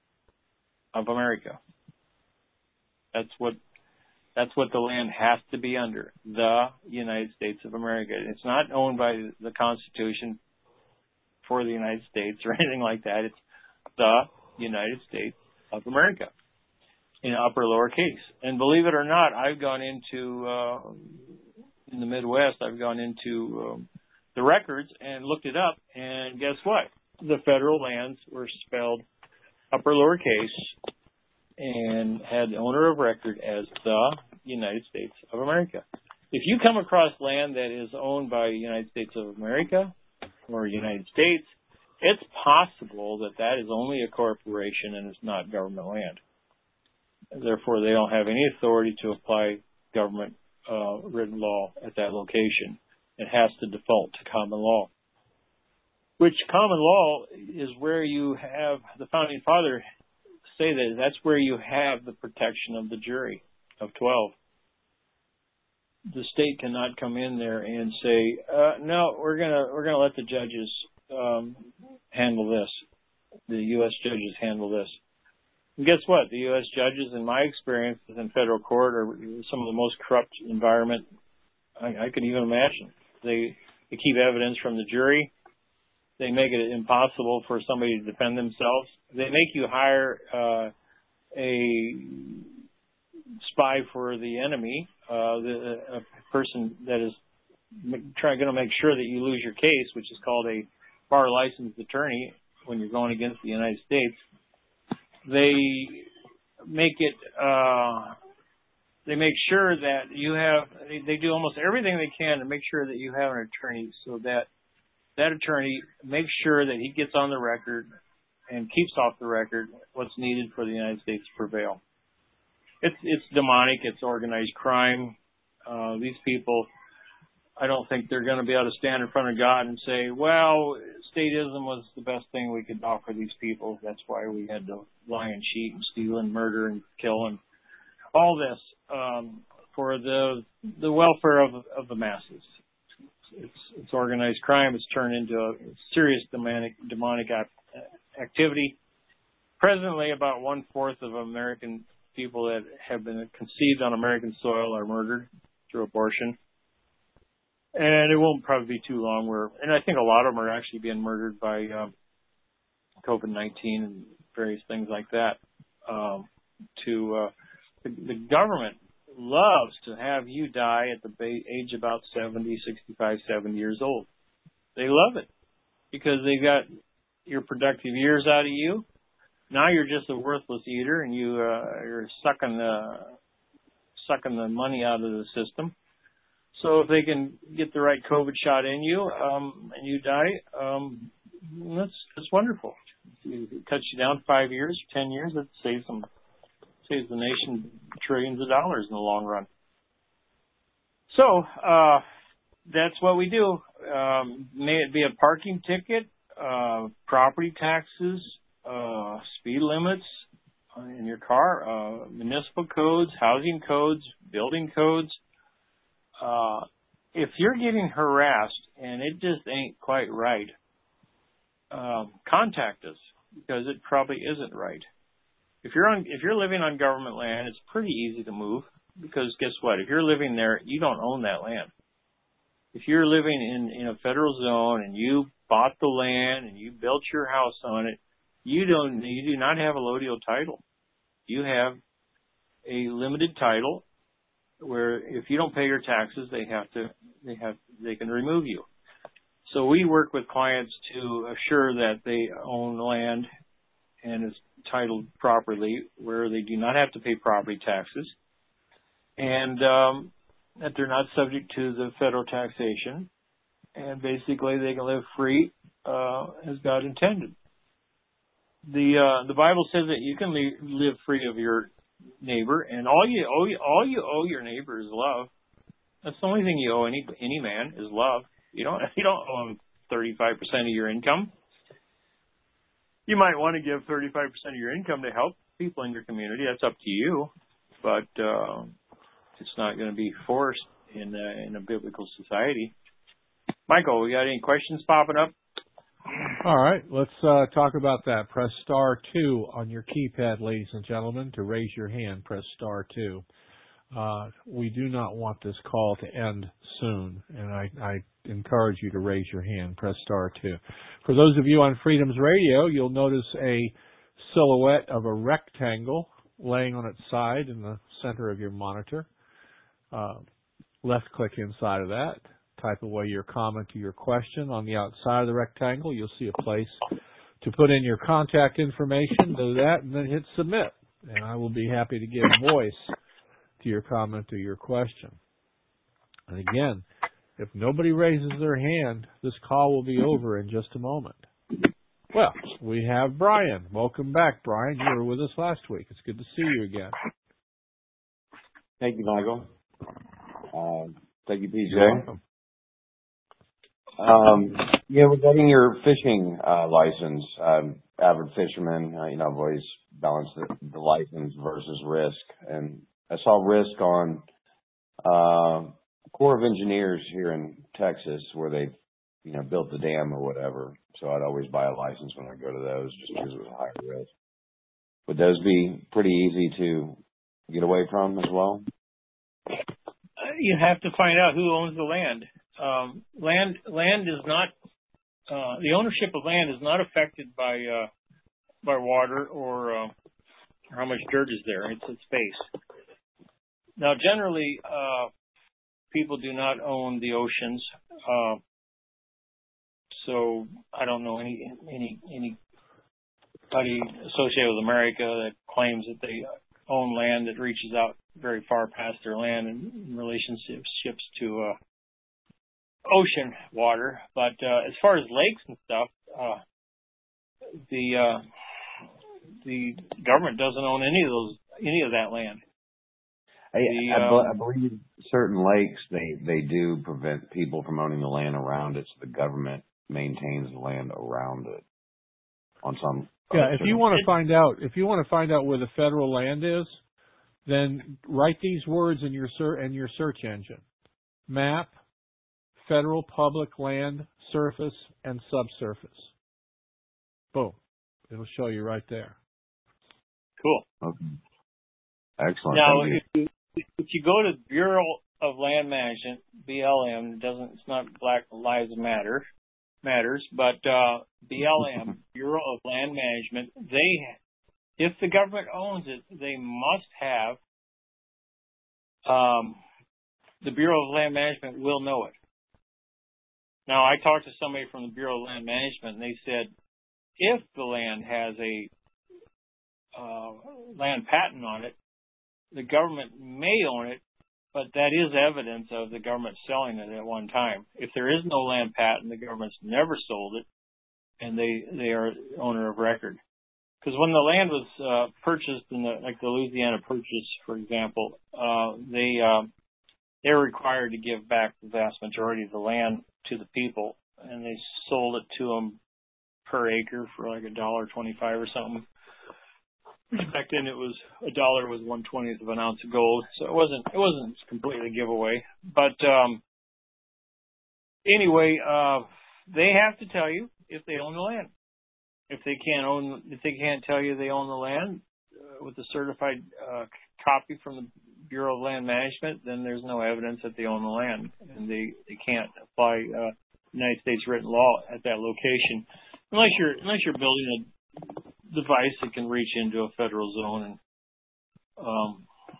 of America. That's what that's what the land has to be under, the United States of America. It's not owned by the Constitution for the United States or anything like that. It's the United States of America in upper lowercase. And believe it or not, I've gone into, uh, in the Midwest, I've gone into um, the records and looked it up, and guess what? The federal lands were spelled upper lowercase and had the owner of record as the United States of America. If you come across land that is owned by the United States of America or United States, it's possible that that is only a corporation and it's not government land. Therefore, they don't have any authority to apply government uh, written law at that location. It has to default to common law, which common law is where you have the founding father say that that's where you have the protection of the jury of twelve. The state cannot come in there and say, uh, "No, we're gonna we're gonna let the judges um, handle this. The U S judges handle this." And guess what? The U S judges, in my experience in federal court, are some of the most corrupt environment I, I can even imagine. They they keep evidence from the jury. They make it impossible for somebody to defend themselves. They make you hire uh, a spy for the enemy, uh, the, a person that is trying going to make sure that you lose your case, which is called a bar licensed attorney when you're going against the United States. they make it. Uh, they make sure that you have. They, they do almost everything they can to make sure that you have an attorney, so that that attorney makes sure that he gets on the record and keeps off the record what's needed for the United States to prevail. It's it's demonic. It's organized crime. Uh, these people, I don't think they're going to be able to stand in front of God and say, well, statism was the best thing we could offer these people. That's why we had to lie and cheat and steal and murder and kill and all this um, for the the welfare of of the masses. It's, it's organized crime. It's turned into a serious demonic, demonic activity. Presently, about one-fourth of American people that have been conceived on American soil are murdered through abortion. And it won't probably be too long where, and I think a lot of them are actually being murdered by um, COVID nineteen and various things like that. Um, to uh, the, the government loves to have you die at the age about seventy, sixty-five, seventy years old. They love it because they got your productive years out of you. Now you're just a worthless eater, and you uh, you're sucking the sucking the money out of the system. So if they can get the right COVID shot in you um, and you die, um, that's that's wonderful. If it cuts you down five years, ten years, that saves them. Saves the nation trillions of dollars in the long run. So uh, that's what we do. Um, may it be a parking ticket, uh, property taxes, uh, speed limits in your car, uh, municipal codes, housing codes, building codes. Uh, if you're getting harassed and it just ain't quite right, um, contact us because it probably isn't right. If you're on, if you're living on government land, it's pretty easy to move because guess what? If you're living there, you don't own that land. If you're living in, in a federal zone and you bought the land and you built your house on it, you don't, you do not have a lodial title. You have a limited title where if you don't pay your taxes, they have to, they have, they can remove you. So we work with clients to assure that they own land and is titled properly, where they do not have to pay property taxes, and um, that they're not subject to the federal taxation, and basically they can live free uh, as God intended. The uh, the Bible says that you can li- live free of your neighbor, and all you owe all you owe your neighbor is love. That's the only thing you owe any any man is love. You don't you don't owe him thirty-five percent of your income. You might want to give thirty-five percent of your income to help people in your community. That's up to you, but uh, it's not going to be forced in uh, in a biblical society. Michael, we got any questions popping up? All right, let's uh, talk about that. Press star two on your keypad, ladies and gentlemen. To raise your hand, press star two. Uh, we do not want this call to end soon, and I, I encourage you to raise your hand. Press star two. For those of you on Freedoms Radio, you'll notice a silhouette of a rectangle laying on its side in the center of your monitor. Uh, left-click inside of that. Type away your comment or your question. On the outside of the rectangle, you'll see a place to put in your contact information. Do that, and then hit submit. And I will be happy to give voice to your comment or your question. And again, if nobody raises their hand, this call will be over in just a moment. Well, we have Brian. Welcome back, Brian. You were with us last week. It's good to see you again. Thank you, Michael. Uh, thank you, P J. You're welcome. Um, yeah, regarding your fishing uh, license, um, avid fisherman, uh, you know, I've always balanced the, the license versus risk. And I saw risk on uh, Corps of Engineers here in Texas where they, you know, built the dam or whatever. So I'd always buy a license when I go to those just because it was a higher risk. Would those be pretty easy to get away from as well? You have to find out who owns the land. Um, land land is not uh, the ownership of land is not affected by uh, by water or, uh, or how much dirt is there. It's its space. Now, generally, uh, people do not own the oceans, uh, so I don't know any any any anybody associated with America that claims that they own land that reaches out very far past their land in, in relationships to uh, ocean water. But uh, as far as lakes and stuff, uh, the uh, the government doesn't own any of those any of that land. I, the, I, um, I believe certain lakes they they do prevent people from owning the land around it, so the government maintains the land around it. On some yeah, if you want to find out if you want to find out where the federal land is, then write these words in your ser- in your search engine: map, federal public land, surface, and subsurface. Boom, it'll show you right there. Cool. Okay. Excellent. Now, Thank you. if you if you go to Bureau of Land Management, B L M, it doesn't it's not Black Lives Matter matters, but uh, B L M, Bureau of Land Management, they if the government owns it, they must have um, the Bureau of Land Management will know it. Now, I talked to somebody from the Bureau of Land Management, and they said if the land has a uh, land patent on it, the government may own it, but that is evidence of the government selling it at one time. If there is no land patent, the government's never sold it, and they they are owner of record. Because when the land was uh, purchased, in the like the Louisiana Purchase, for example, uh, they uh, they were required to give back the vast majority of the land to the people, and they sold it to them per acre for like a dollar twenty-five or something. Back then, it was a dollar was one twentieth of an ounce of gold, so it wasn't it wasn't completely a giveaway. But um, anyway, uh, they have to tell you if they own the land. If they can't own, if they can't tell you they own the land uh, with a certified uh, copy from the Bureau of Land Management, then there's no evidence that they own the land, and they they can't apply uh, United States written law at that location unless you're unless you're building a device that can reach into a federal zone and um,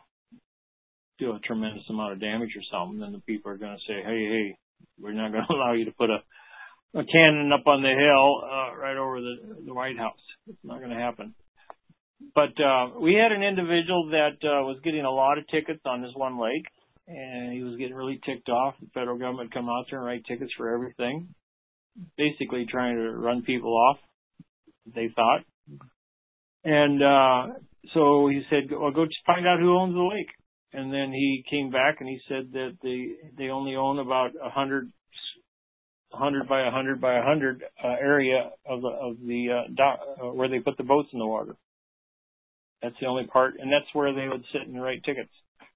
do a tremendous amount of damage or something, then the people are going to say, hey, hey, we're not going to allow you to put a, a cannon up on the hill uh, right over the, the White House. It's not going to happen. But uh, we had an individual that uh, was getting a lot of tickets on this one lake, and he was getting really ticked off. The federal government come out there and write tickets for everything, basically trying to run people off, they thought. And uh, so he said, well, go find out who owns the lake. And then he came back and he said that they they only own about a hundred, hundred by a hundred by a hundred uh, area of the of the uh, dock uh, where they put the boats in the water. That's the only part, and that's where they would sit and write tickets.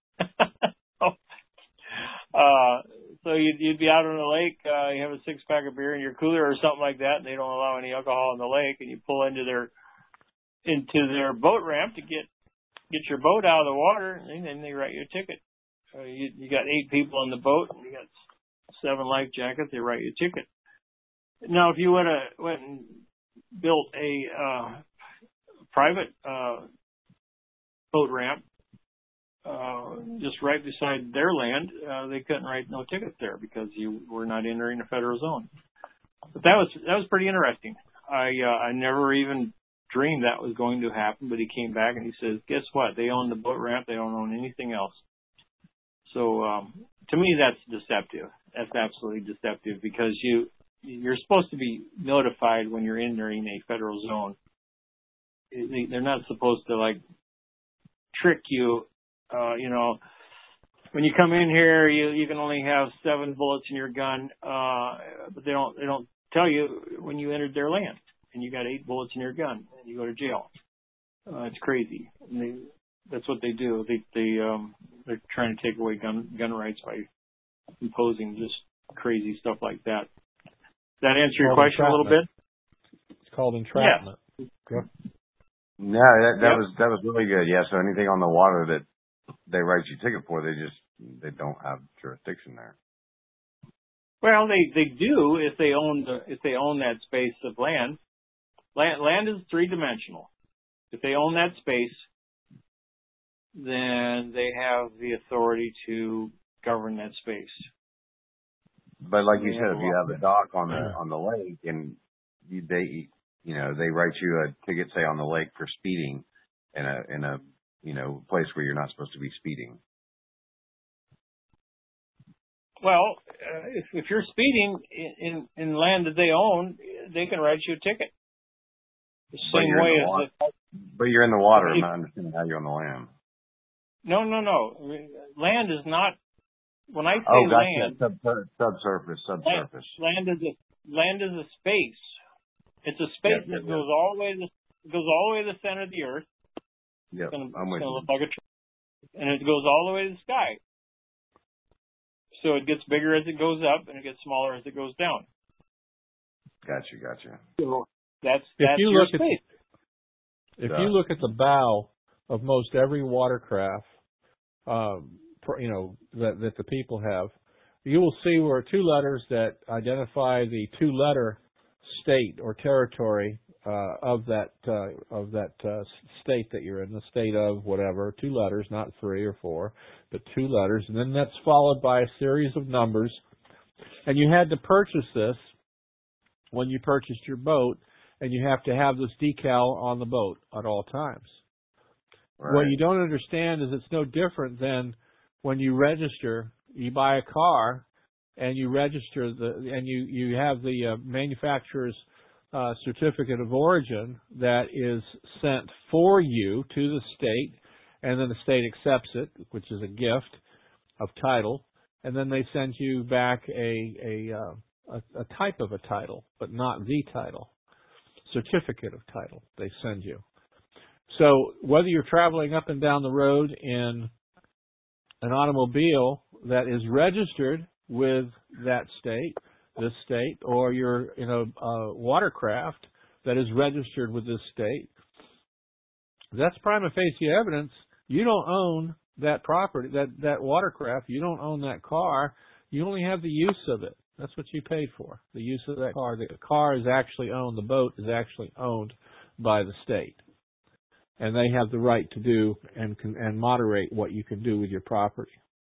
uh, so you'd, you'd be out on the lake, uh, you have a six pack of beer in your cooler or something like that, and they don't allow any alcohol in the lake, and you pull into their into their boat ramp to get get your boat out of the water, and then they write you a ticket. Uh, you, you got eight people on the boat, and you got seven life jackets, they write you a ticket. Now, if you would have went and built a uh, private uh, boat ramp uh, just right beside their land, uh, they couldn't write no tickets there because you were not entering a federal zone. But that was that was pretty interesting. I uh, I never even dreamed that was going to happen, but he came back and he says, guess what? They own the boat ramp. They don't own anything else. So um, to me, that's deceptive. That's absolutely deceptive because you, you're supposed to be notified when you're entering a federal zone. They're not supposed to, like, trick you. Uh, you know, when you come in here, you, you can only have seven bullets in your gun, uh, but they don't, they don't tell you when you entered their land. And you got eight bullets in your gun, and you go to jail. Uh, it's crazy. And they, that's what they do. They, they, um, they're trying to take away gun gun rights by imposing just crazy stuff like that. Does that answer your question a little bit? It's called entrapment. Yeah. Yep. No, that, that yep. was that was really good. Yeah. So anything on the water that they write you a ticket for, they just they don't have jurisdiction there. Well, they they do if they own the if they own that space of land. Land, land is three-dimensional. If they own that space, then they have the authority to govern that space. But like you said, if you have a dock on the on the lake and you, they you know, they write you a ticket, say, on the lake for speeding in a, in a, you know, place where you're not supposed to be speeding. Well, uh, if, if you're speeding in, in, in land that they own, they can write you a ticket. The same way as the, but you're in the water. I'm not understanding how you're on the land. No, no, no. Land is not. When I say oh, gotcha. land, Sub, subsurface, subsurface. Land, land is a land is a space. It's a space yeah, that yeah. goes all the way to the, goes all the way to the center of the earth. Yeah, it's gonna, I'm with it's gonna you. look like a tree, and it goes all the way to the sky. So it gets bigger as it goes up, and it gets smaller as it goes down. Gotcha, gotcha. So that's if that's you your look space. At, if yeah. you look at the bow of most every watercraft, um, you know that that the people have, you will see where two letters that identify the two-letter state or territory uh, of that uh, of that uh, state that you're in, the state of whatever, two letters, not three or four, but two letters, and then that's followed by a series of numbers. And you had to purchase this when you purchased your boat, and you have to have this decal on the boat at all times. Right. What you don't understand is it's no different than when you register, you buy a car, and you register the, and you, you have the uh, manufacturer's uh, certificate of origin that is sent for you to the state, and then the state accepts it, which is a gift of title, and then they send you back a a, uh, a, a type of a title, but not the title, certificate of title they send you. So whether you're traveling up and down the road in an automobile that is registered with that state, this state, or you're in a, a watercraft that is registered with this state, that's prima facie evidence. You don't own that property, that, that watercraft. You don't own that car. You only have the use of it. That's what you paid for, the use of that car. The car is actually owned, the boat is actually owned by the state. And they have the right to do and can, and moderate what you can do with your property.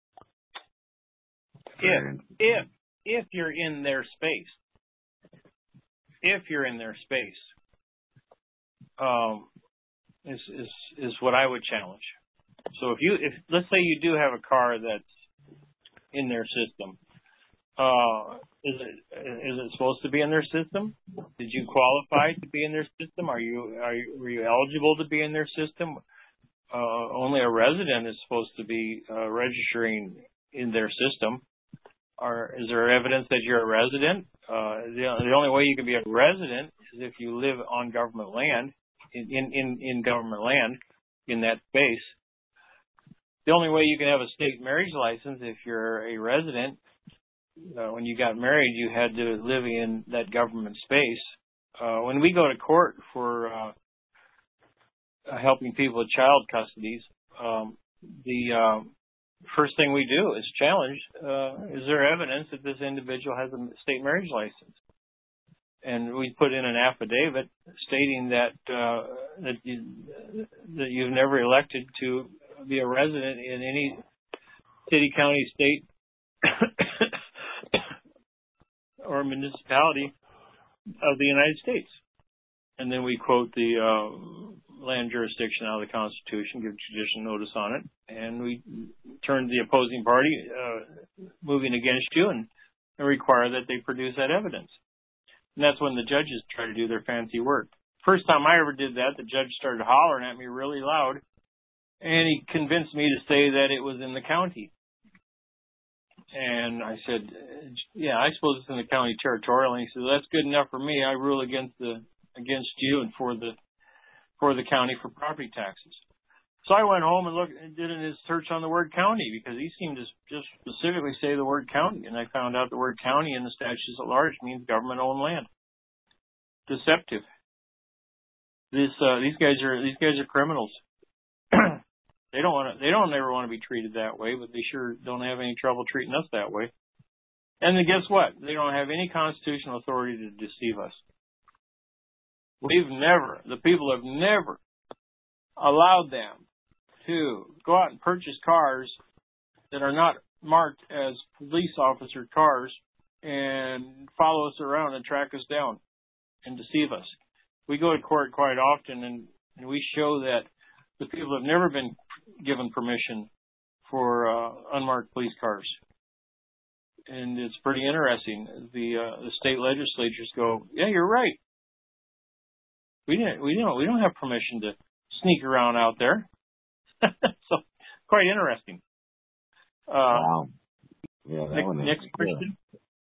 If if if you're in their space, if you're in their space, um, is is is what I would challenge. So if you if let's say you do have a car that's in their system, uh, is it is it supposed to be in their system? Did you qualify to be in their system? Are you are you were you eligible to be in their system? Uh, only a resident is supposed to be uh, registering in their system. Or is there evidence that you're a resident? Uh, the, the only way you can be a resident is if you live on government land, in, in, in government land, in that space. The only way you can have a state marriage license if you're a resident, uh, when you got married, you had to live in that government space. Uh, when we go to court for uh, helping people with child custodies, um, the um, first thing we do is challenge, uh, is there evidence that this individual has a state marriage license? And we put in an affidavit stating that uh, that, you, that you've never elected to be a resident in any city, county, state, or municipality of the United States. And then we quote the uh, land jurisdiction out of the Constitution, give judicial notice on it, and we turn the opposing party uh, moving against you and, and require that they produce that evidence. And that's when the judges try to do their fancy work. First time I ever did that, the judge started hollering at me really loud, and he convinced me to say that it was in the county. And I said, yeah, I suppose it's in the county territorial. And he said, well, that's good enough for me. I rule against the against you and for the for the county for property taxes. So I went home and looked and did a search on the word county, because he seemed to just specifically say the word county, and I found out the word county in the statutes at large means government-owned land. Deceptive. This uh, these guys are these guys are criminals. They don't want to. They don't ever want to be treated that way, but they sure don't have any trouble treating us that way. And then guess what? They don't have any constitutional authority to deceive us. We've never, the people have never allowed them to go out and purchase cars that are not marked as police officer cars and follow us around and track us down and deceive us. we go to court quite often, and, and we show that the people have never been given permission for uh, unmarked police cars. And it's pretty interesting. The uh, the state legislatures go, yeah, you're right. We didn't, we don't, we don't have permission to sneak around out there. So, quite interesting. Uh, wow. Yeah, that next, one is next question.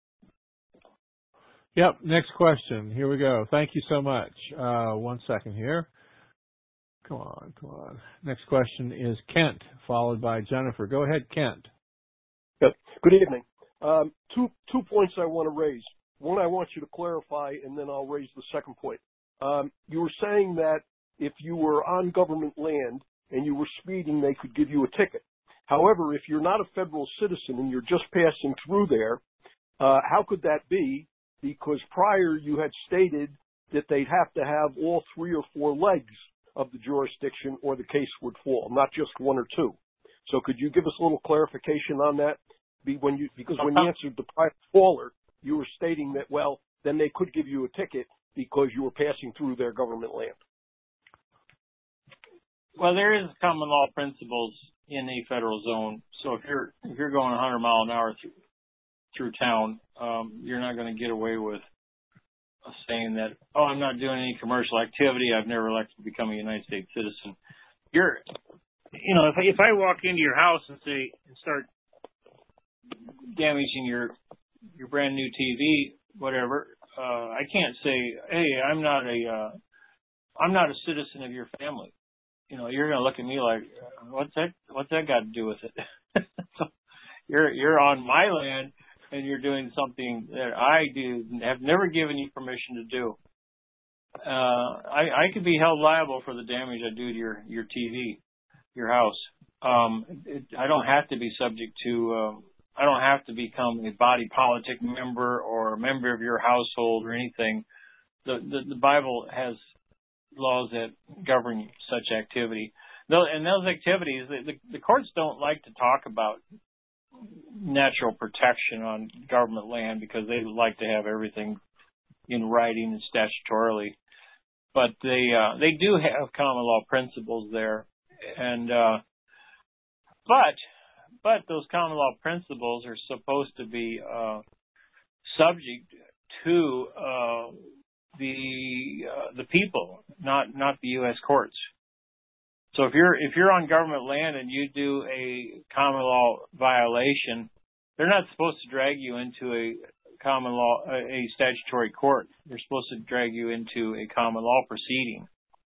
Yep, next question. Here we go. Thank you so much. Uh, one second here. Come on, come on. Next question is Kent, followed by Jennifer. Go ahead, Kent. Good, Good evening. Um, two two points I want to raise. One, I want you to clarify, and then I'll raise the second point. Um, you were saying that if you were on government land and you were speeding, they could give you a ticket. However, if you're not a federal citizen and you're just passing through there, uh, how could that be? Because prior you had stated that they'd have to have all three or four legs of the jurisdiction or the case would fall, not just one or two. So could you give us a little clarification on that? Be when you, because when you answered the prior caller, you were stating that, well, then they could give you a ticket because you were passing through their government land. Well, there is common law principles in a federal zone. So if you're if you're going one hundred mile an hour through, through town, um, you're not going to get away with saying that, oh, I'm not doing any commercial activity. I've never elected to become a United States citizen. You're, you know, if I, if I walk into your house and say and start damaging your your brand new T V, whatever, uh, I can't say, hey, I'm not a uh, I'm not a citizen of your family. You know, you're going to look at me like, what's that? What's that got to do with it? So you're you're on my land, and you're doing something that I do have never given you permission to do. Uh, I, I could be held liable for the damage I do to your your T V, your house. Um, it, I don't have to be subject to. Uh, I don't have to become a body politic member or a member of your household or anything. The the, the Bible has laws that govern such activity. And those activities, the, the courts don't like to talk about natural protection on government land because they like to have everything in writing and statutorily. But they uh, they do have common law principles there, and uh, but but those common law principles are supposed to be uh, subject to uh, the uh, the people, not not the U S courts. So if you're if you're on government land and you do a common law violation, they're not supposed to drag you into a common law a statutory court. They're supposed to drag you into a common law proceeding.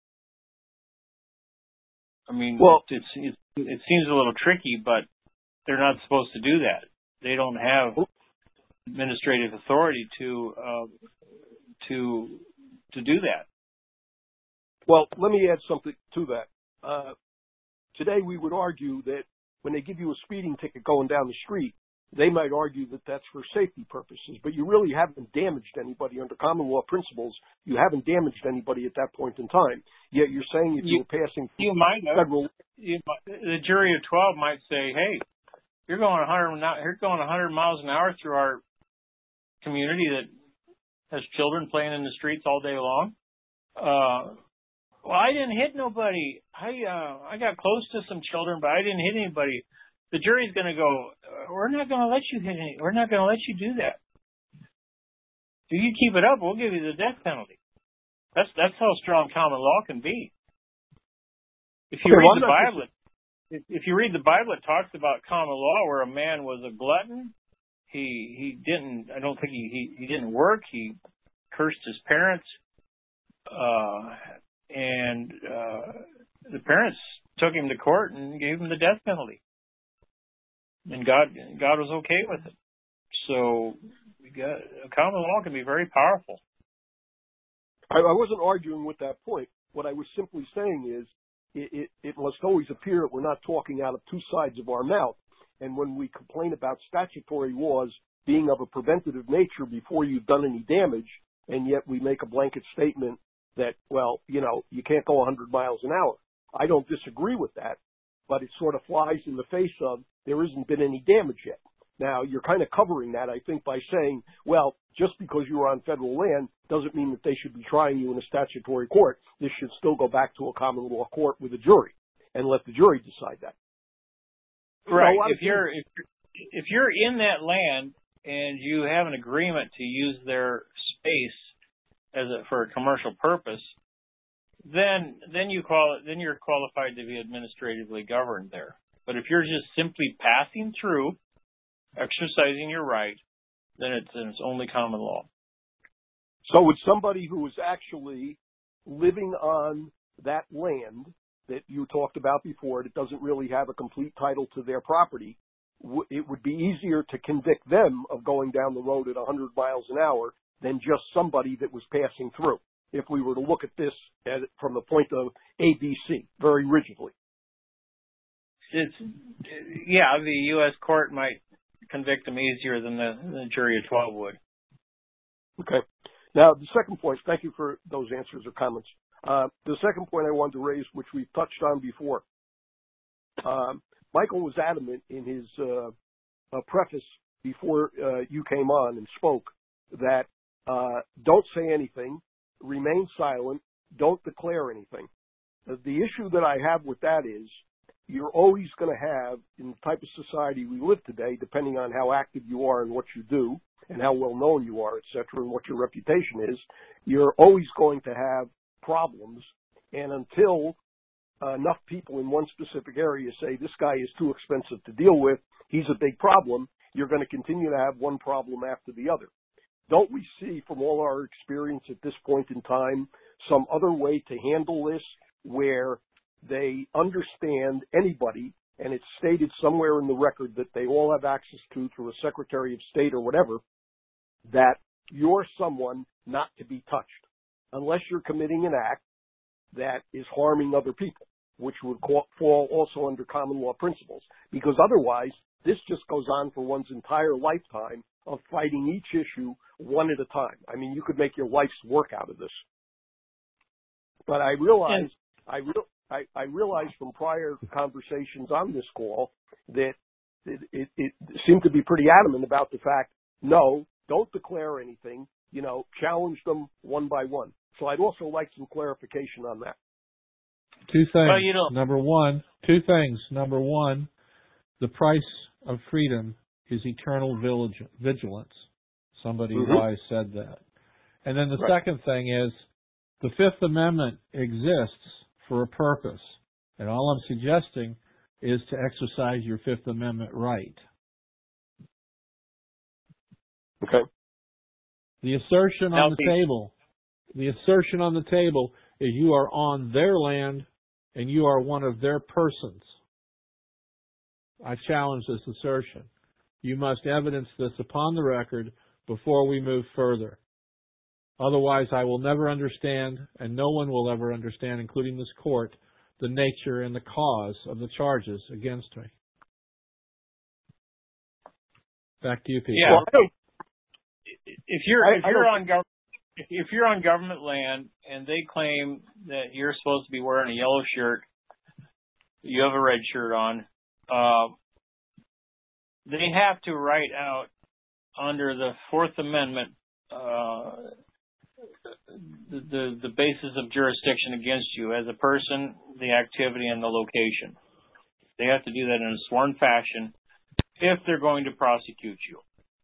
I mean, well, it's, it's it seems a little tricky, but they're not supposed to do that. They don't have administrative authority to uh, to to do that. Well, let me add something to that. Uh, today we would argue that when they give you a speeding ticket going down the street, they might argue that that's for safety purposes, but you really haven't damaged anybody under common law principles. You haven't damaged anybody at that point in time. Yet you're saying if you, you were passing you might have. federal, you might, the jury of twelve might say, "Hey, you're going one hundred, you're going one hundred miles an hour through our community that has children playing in the streets all day long." Uh, well, I didn't hit nobody. I uh, I got close to some children, but I didn't hit anybody. The jury's going to go, we're not going to let you hit any, we're not going to let you do that. If you keep it up, we'll give you the death penalty. That's that's how strong common law can be. If you okay, read well, the Bible, if, if you read the Bible, it talks about common law where a man was a glutton. He he didn't. I don't think he he, he didn't work. He cursed his parents, uh, and uh, the parents took him to court and gave him the death penalty. And God, God was okay with it. So, we got, common law can be very powerful. I, I wasn't arguing with that point. What I was simply saying is, it, it, it must always appear that we're not talking out of two sides of our mouth. And when we complain about statutory laws being of a preventative nature before you've done any damage, and yet we make a blanket statement that, well, you know, you can't go one hundred miles an hour. I don't disagree with that, but it sort of flies in the face of there hasn't been any damage yet. Now, you're kind of covering that, I think, by saying, well, just because you're on federal land doesn't mean that they should be trying you in a statutory court. This should still go back to a common law court with a jury and let the jury decide that. Right. So, if you're if, if you're in that land and you have an agreement to use their space as a, for a commercial purpose, then then you call it then you're qualified to be administratively governed there. But if you're just simply passing through, exercising your right, then it's, then it's only common law. So would somebody who is actually living on that land that you talked about before, that doesn't really have a complete title to their property, w- it would be easier to convict them of going down the road at one hundred miles an hour than just somebody that was passing through, if we were to look at this at, from the point of A B C, very rigidly. It's, yeah, the U S court might convict them easier than the, the jury of twelve would. Okay. Now, the second point, thank you for those answers or comments. Uh, the second point I wanted to raise, which we touched on before, um, Michael was adamant in his uh, uh, preface before uh, you came on and spoke that uh, don't say anything, remain silent, don't declare anything. Uh, the issue that I have with that is you're always going to have, in the type of society we live today, depending on how active you are and what you do and how well known you are, et cetera, and what your reputation is, you're always going to have problems. And until uh, enough people in one specific area say this guy is too expensive to deal with, he's a big problem, you're going to continue to have one problem after the other. Don't we see from all our experience at this point in time some other way to handle this where they understand anybody, and it's stated somewhere in the record that they all have access to through a Secretary of State or whatever, that you're someone not to be touched unless you're committing an act that is harming other people, which would call, fall also under common law principles, because otherwise this just goes on for one's entire lifetime of fighting each issue one at a time. I mean, you could make your life's work out of this. But I realize, I, re- I, I realize from prior conversations on this call that it, it, it seemed to be pretty adamant about the fact, no, don't declare anything, you know, challenge them one by one. So I'd also like some clarification on that. Two things. Well, you know, Number one, two things. Number one, the price of freedom is eternal vigilance. Somebody Mm-hmm. wise said that. And then the Right. second thing is the Fifth Amendment exists for a purpose. And all I'm suggesting is to exercise your Fifth Amendment right. Okay. The assertion on the table, the assertion on the table is you are on their land and you are one of their persons. I challenge this assertion. You must evidence this upon the record before we move further. Otherwise, I will never understand, and no one will ever understand, including this court, the nature and the cause of the charges against me. Back to you, Pete. Yeah. Well, if you're I, if you're on government if you're on government land and they claim that you're supposed to be wearing a yellow shirt, you have a red shirt on, uh, they have to write out under the Fourth Amendment uh, the, the the basis of jurisdiction against you as a person, the activity, and the location. They have to do that in a sworn fashion if they're going to prosecute you.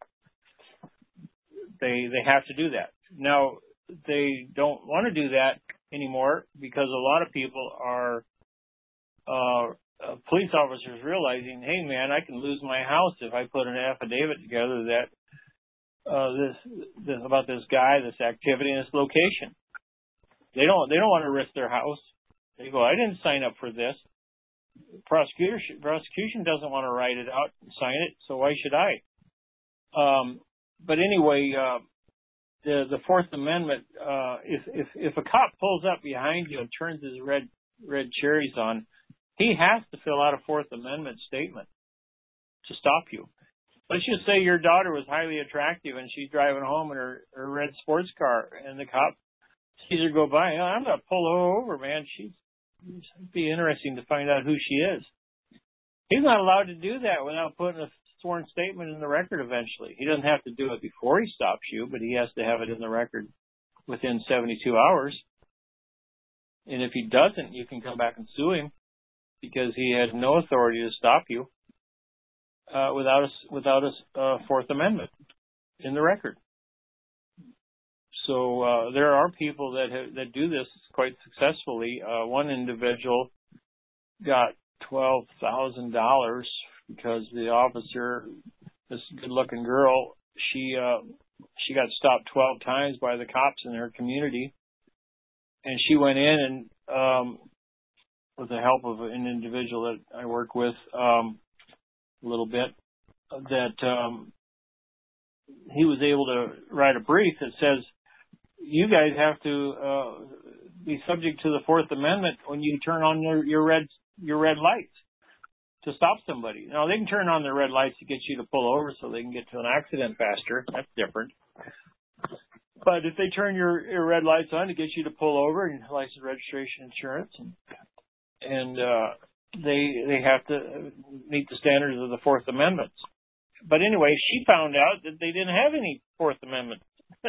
They they have to do that. Now, they don't want to do that anymore because a lot of people are uh, uh, police officers realizing, hey, man, I can lose my house if I put an affidavit together that uh, this, this about this guy, this activity, and this location. They don't they don't want to risk their house. They go, I didn't sign up for this. Prosecution prosecution doesn't want to write it out and sign it, so why should I? Um, but anyway, uh, the the Fourth Amendment. Uh, if if if a cop pulls up behind you and turns his red red cherries on, he has to fill out a Fourth Amendment statement to stop you. Let's just say your daughter was highly attractive and she's driving home in her, her red sports car, and the cop sees her go by. I'm gonna pull her over, man. She's It'd be interesting to find out who she is. He's not allowed to do that without putting a sworn statement in the record eventually. He doesn't have to do it before he stops you, but he has to have it in the record within seventy-two hours. And if he doesn't, you can come back and sue him because he had no authority to stop you uh, without a, without a uh, Fourth Amendment in the record. So uh, there are people that have, that do this quite successfully. Uh, one individual got twelve thousand dollars because the officer, this good-looking girl, she uh, she got stopped twelve times by the cops in her community, and she went in and um, with the help of an individual that I work with um, a little bit, that um, he was able to write a brief that says, you guys have to uh, be subject to the Fourth Amendment when you turn on your, your red your red lights to stop somebody. Now, they can turn on their red lights to get you to pull over so they can get to an accident faster. That's different. But if they turn your, your red lights on to get you to pull over, and license, registration, insurance, and, and uh, they they have to meet the standards of the Fourth Amendment. But anyway, she found out that they didn't have any Fourth Amendment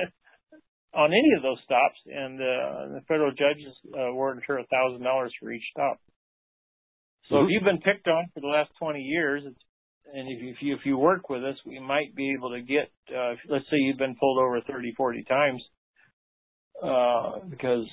on any of those stops, and uh, the federal judges uh, awarded her a thousand dollars for each stop. So mm-hmm. if you've been picked on for the last twenty years, it's, and if you, if you if you work with us, we might be able to get. Uh, if, let's say you've been pulled over thirty, forty times uh, because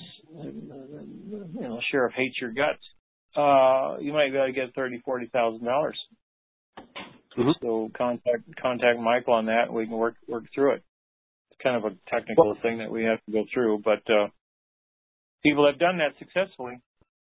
you know sheriff hates your guts. Uh, you might be able to get thirty, forty thousand dollars. Mm-hmm. So contact contact Michael on that, and we can work work through it. It's kind of a technical well, thing that we have to go through, but uh, people have done that successfully.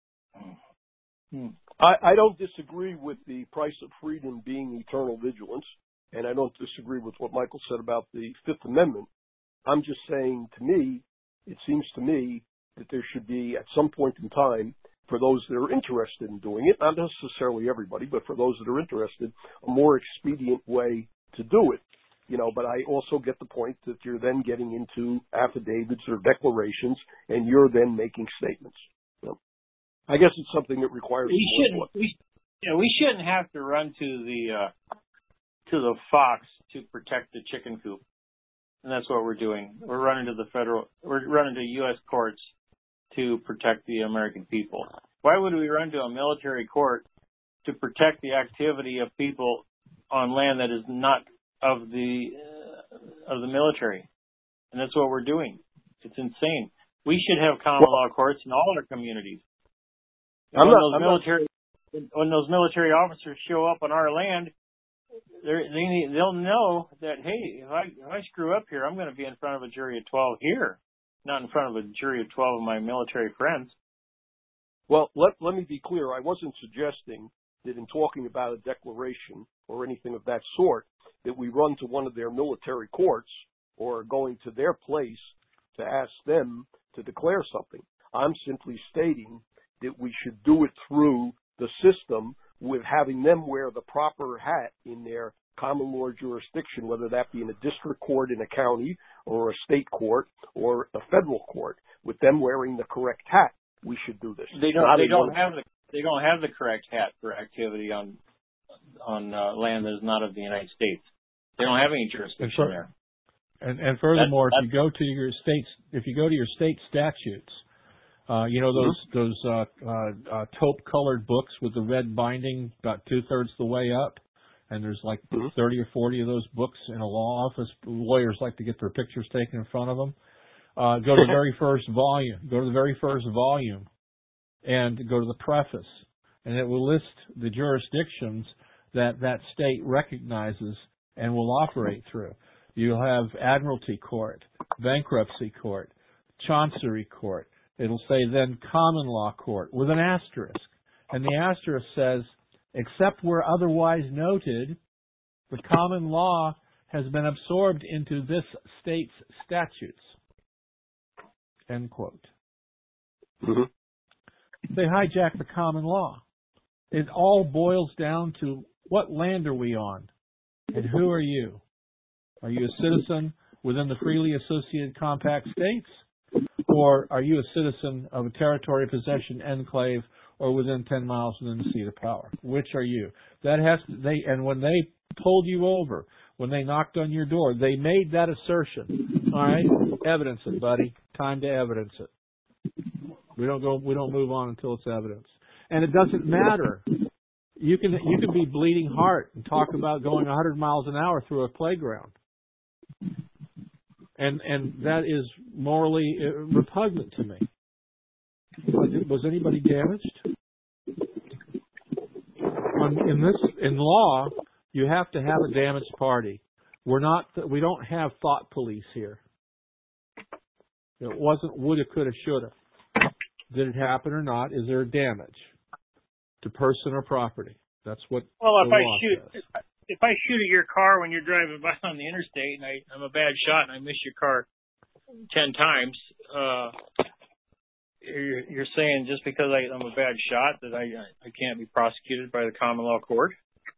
Hmm. I, I don't disagree with the price of freedom being eternal vigilance, and I don't disagree with what Michael said about the Fifth Amendment. I'm just saying, to me, it seems to me that there should be, at some point in time, for those that are interested in doing it, not necessarily everybody, but for those that are interested, a more expedient way to do it. You know, but I also get the point that you're then getting into affidavits or declarations, and you're then making statements. You know? I guess it's something that requires. We shouldn't. We, you know, we shouldn't have to run to the uh, to the fox to protect the chicken coop, and that's what we're doing. We're running to the federal. We're running to U S courts to protect the American people. Why would we run to a military court to protect the activity of people on land that is not of the uh, of the military? And that's what we're doing. It's insane. We should have common law courts in all our communities. When not, those military not... when those military officers show up on our land, they need, they'll know that, hey, if I if I screw up here, I'm going to be in front of a jury of twelve here, not in front of a jury of twelve of my military friends. Well, let let me be clear. I wasn't suggesting that in talking about a declaration or anything of that sort that we run to one of their military courts or going to their place to ask them to declare something. I'm simply stating that we should do it through the system with having them wear the proper hat in their common law jurisdiction, whether that be in a district court in a county or a state court or a federal court, with them wearing the correct hat. We should do this. They don't. They don't have the. They don't have the correct hat for activity on on uh, land that is not of the United States. They don't have any jurisdiction for, there. And, and furthermore, that's, if you go to your states, if you go to your state statutes, uh, you know those mm-hmm. those uh, uh, uh, taupe-colored books with the red binding, about two-thirds the way up, and there's like mm-hmm. thirty or forty of those books in a law office. Lawyers like to get their pictures taken in front of them. Uh, go to the very first volume. Go to the very first volume, and go to the preface, and it will list the jurisdictions that that state recognizes and will operate through. You'll have Admiralty Court, Bankruptcy Court, Chancery Court. It'll say then Common Law Court with an asterisk, and the asterisk says, except where otherwise noted, the common law has been absorbed into this state's statutes. End quote. Mm-hmm. They hijack the common law. It all boils down to what land are we on and who are you? Are you a citizen within the freely associated compact states, or are you a citizen of a territory, possession, enclave, or within ten miles within the seat of power? Which are you? That has to, they and when they pulled you over, when they knocked on your door, they made that assertion. All right, evidence it, buddy. Time to evidence it. We don't go. We don't move on until it's evidence. And it doesn't matter. You can you can be bleeding heart and talk about going one hundred miles an hour through a playground, and and that is morally repugnant to me. Was anybody damaged? On, in this in law, you have to have a damaged party. We're not. We don't have thought police here. It wasn't woulda, coulda, shoulda. Did it happen or not? Is there damage to person or property? That's what. Well, if the I law shoot, says. if I shoot at your car when you're driving by on the interstate, and I, I'm a bad shot, and I miss your car ten times, uh, you're, you're saying just because I, I'm a bad shot that I I can't be prosecuted by the common law court?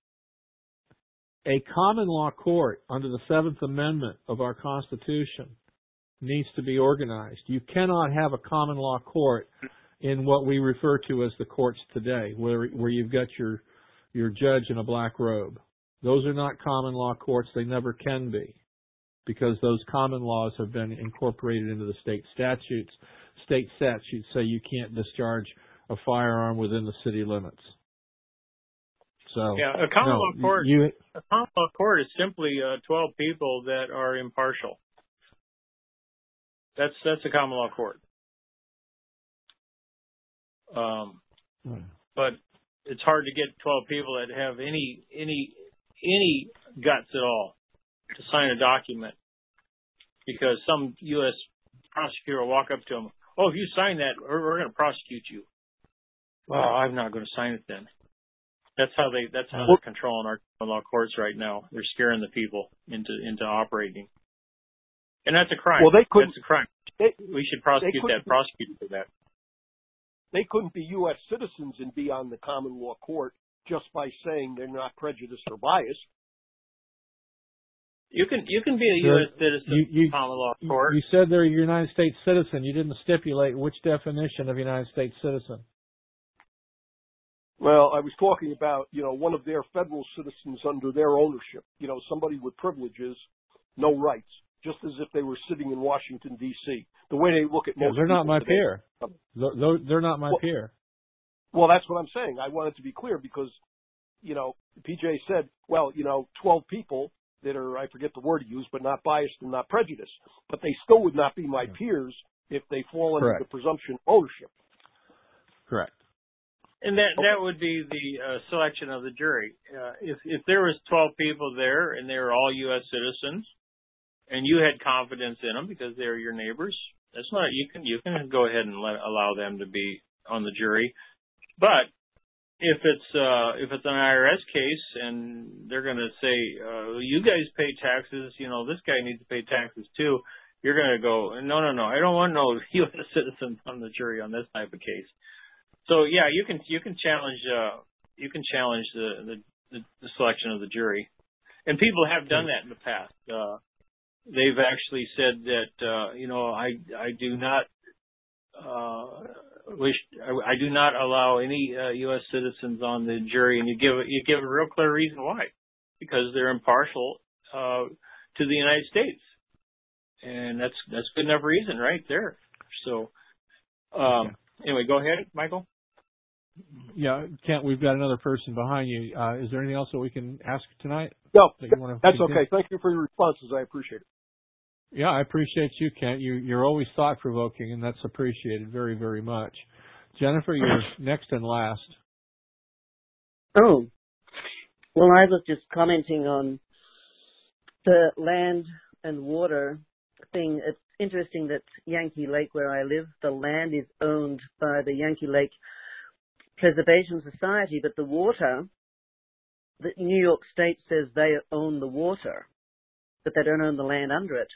A common law court under the Seventh Amendment of our Constitution needs to be organized. You cannot have a common law court in what we refer to as the courts today, where where you've got your your judge in a black robe. Those are not common law courts. They never can be, because those common laws have been incorporated into the state statutes. State statutes say you can't discharge a firearm within the city limits. So yeah, a common no, law court. You, a common law court is simply uh, twelve people that are impartial. That's that's a common law court. Um, hmm. But it's hard to get twelve people that have any any any guts at all to sign a document, because some U S prosecutor will walk up to them. Oh, if you sign that, we're, we're going to prosecute you. Well, I'm not going to sign it then. That's how they. That's how they're controlling our common law courts right now. They're scaring the people into into operating, and that's a crime. Well, they couldn't. That's a crime. They, we should prosecute that prosecutor for that. They couldn't be U S citizens and be on the common law court just by saying they're not prejudiced or biased. You can you can be a Sure. U S citizen You, you, in common law court. You said they're a United States citizen. You didn't stipulate which definition of United States citizen. Well, I was talking about, you know, one of their federal citizens under their ownership. You know, somebody with privileges, no rights, just as if they were sitting in Washington, D C The way they look at most yeah, they're not my today. peer. They're, they're not my well, peer. Well, that's what I'm saying. I wanted to be clear because, you know, P J said, well, you know, twelve people that are, I forget the word he used, but not biased and not prejudiced. But they still would not be my peers if they fall under Correct. the presumption of ownership. Correct. And that that would be the uh, selection of the jury. Uh, if if there was twelve people there and they were all U S citizens, and you had confidence in them because they were your neighbors, that's not you can you can go ahead and let, allow them to be on the jury. But if it's uh, if it's an I R S case and they're going to say uh, you guys pay taxes, you know this guy needs to pay taxes too, you're going to go no no no I don't want no U S citizens on the jury on this type of case. So yeah, you can you can challenge uh, you can challenge the, the the selection of the jury, and people have done that in the past. Uh, they've actually said that uh, you know I I do not uh, wish I, I do not allow any uh, U S citizens on the jury, and you give you give a real clear reason why, because they're impartial uh, to the United States, and that's that's good enough reason right there. So um, anyway, go ahead, Michael. Yeah, Kent, we've got another person behind you. Uh, is there anything else that we can ask tonight? No, that you want to that's continue? okay. Thank you for your responses. I appreciate it. Yeah, I appreciate you, Kent. You, you're always thought-provoking, and that's appreciated very, very much. Jennifer, you're next and last. Oh, well, I was just commenting on the land and water thing. It's interesting that Yankee Lake, where I live, the land is owned by the Yankee Lake Preservation Society, but the water, the New York State says they own the water, but they don't own the land under it.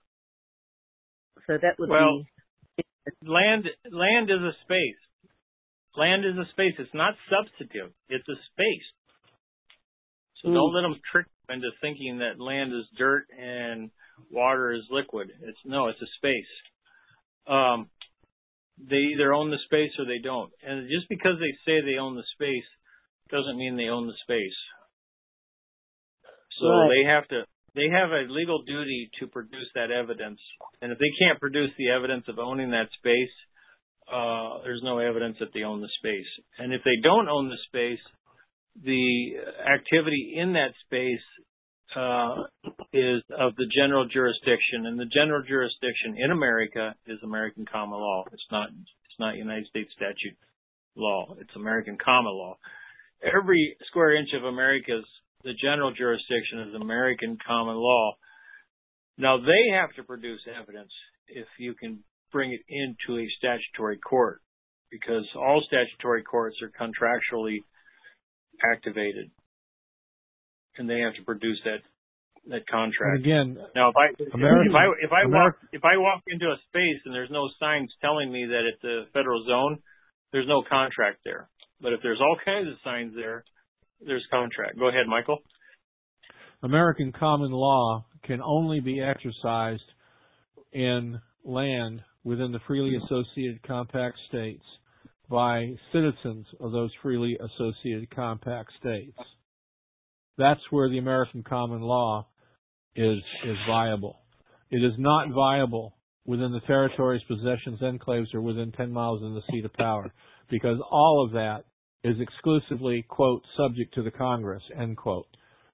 So that would well, be... land, land is a space. Land is a space. It's not substantive. It's a space. So mm. don't let them trick you into thinking that land is dirt and water is liquid. It's no, it's a space. Um, they either own the space or they don't. And just because they say they own the space doesn't mean they own the space. So Right. they have to, they have a legal duty to produce that evidence. And if they can't produce the evidence of owning that space, uh, there's no evidence that they own the space. And if they don't own the space, the activity in that space uh, is of the general jurisdiction, and the general jurisdiction in America is American common law. It's not, it's not United States statute law. It's American common law. Every square inch of America's, the general jurisdiction is American common law. Now they have to produce evidence if you can bring it into a statutory court, because all statutory courts are contractually activated, and they have to produce that that contract. And again, now if I American, if I if I American, walk if I walk into a space and there's no signs telling me that it's a federal zone, there's no contract there. But if there's all kinds of signs there, there's contract. Go ahead, Michael. American common law can only be exercised in land within the freely associated compact states by citizens of those freely associated compact states. That's where the American common law is is viable. It is not viable within the territories, possessions, enclaves, or within ten miles of the seat of power, because all of that is exclusively, quote, subject to the Congress, end quote.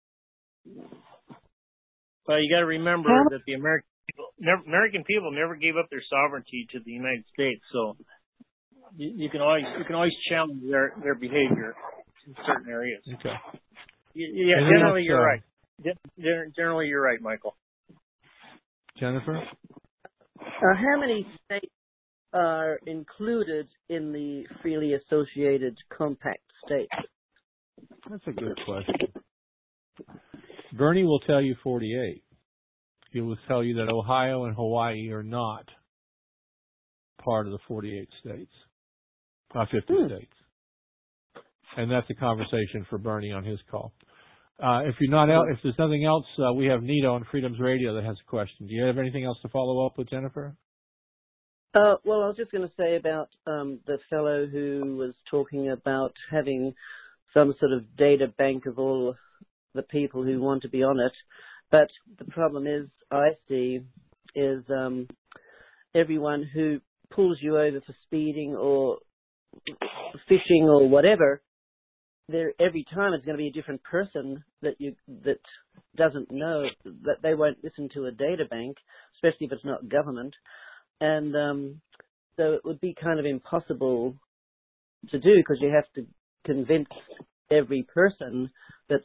Well, you got to remember that the American people, never, American people never gave up their sovereignty to the United States, so you, you can always you can always challenge their their behavior in certain areas. Okay. Yeah, And generally that's, you're uh, right. Gen- Generally you're right, Michael. Jennifer? Uh, how many states are included in the freely associated compact states? That's a good question. Bernie will tell you forty-eight. He will tell you that Ohio and Hawaii are not part of the forty-eight states, uh, fifty Hmm. states. And that's a conversation for Bernie on his call. Uh, if you're not, el- if there's nothing else, uh, we have Nito on Freedom's Radio that has a question. Do you have anything else to follow up with, Jennifer? Uh, well, I was just going to say about um, the fellow who was talking about having some sort of data bank of all the people who want to be on it. But the problem is, I see, is um, everyone who pulls you over for speeding or fishing or whatever, there every time it's going to be a different person that you that doesn't know, that they won't listen to a data bank, especially if it's not government. And um, so it would be kind of impossible to do, because you have to convince every person that's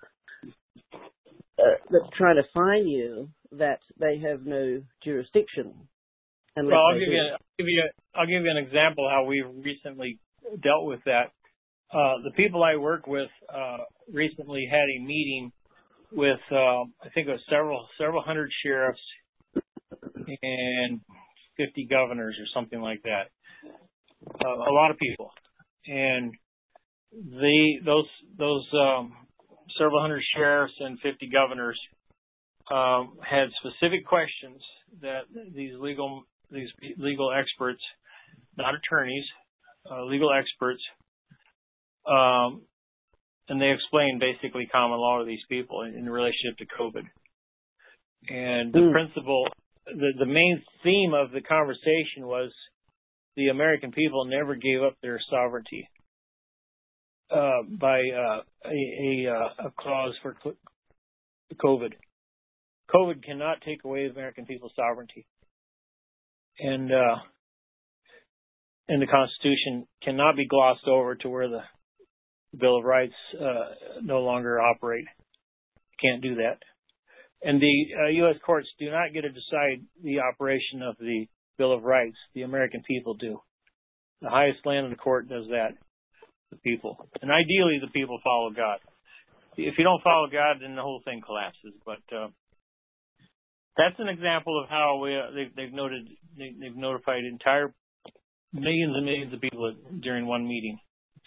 uh, that's trying to fine you that they have no jurisdiction. Well, I'll give do. you I'll give you I'll give you an example how we've recently dealt with that. Uh, the people I work with uh, recently had a meeting with uh, I think it was several several hundred sheriffs and fifty governors or something like that. Uh, a lot of people, and the those those um, several hundred sheriffs and fifty governors um, had specific questions that these legal these legal experts, not attorneys, uh, legal experts, um, and they explained basically common law to these people in, in relationship to COVID. And the Mm. principle, the, the main theme of the conversation was the American people never gave up their sovereignty uh, by uh, a, a, a clause for COVID. COVID cannot take away the American people's sovereignty. And uh, and the Constitution cannot be glossed over to where the Bill of Rights uh, no longer operate. Can't do that. And the uh, U S courts do not get to decide the operation of the Bill of Rights. The American people do. The highest land of the court does that, the people. And ideally, the people follow God. If you don't follow God, then the whole thing collapses. But uh, that's an example of how we, uh, they've, they've noted, they, they've notified entire millions and millions of people during one meeting.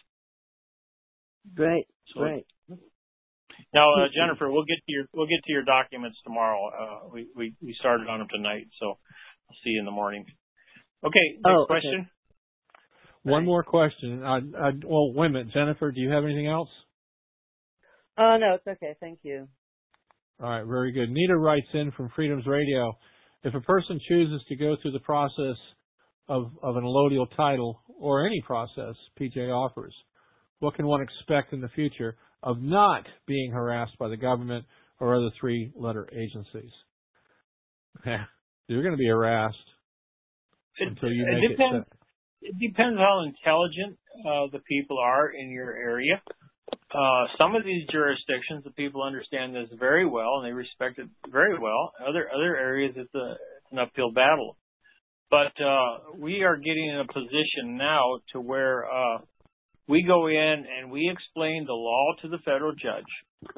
Great, So, great. Now, uh, Jennifer, we'll get to your we'll get to your documents tomorrow. Uh, we, we we started on them tonight, so I'll see you in the morning. Okay, next Oh, okay. question. One more question. I, I, well, wait a minute. Jennifer, do you have anything else? Oh, no, it's okay. Thank you. All right, very good. Nita writes in from Freedoms Radio, if a person chooses to go through the process of, of an allodial title or any process P J offers, what can one expect in the future of not being harassed by the government or other three-letter agencies? You're going to be harassed it, until you it make depends, it. It depends how intelligent uh, the people are in your area. Uh, some of these jurisdictions, the people understand this very well and they respect it very well. Other other areas, it's, a, it's an uphill battle. But uh, we are getting in a position now to where uh, we go in and we explain the law to the federal judge.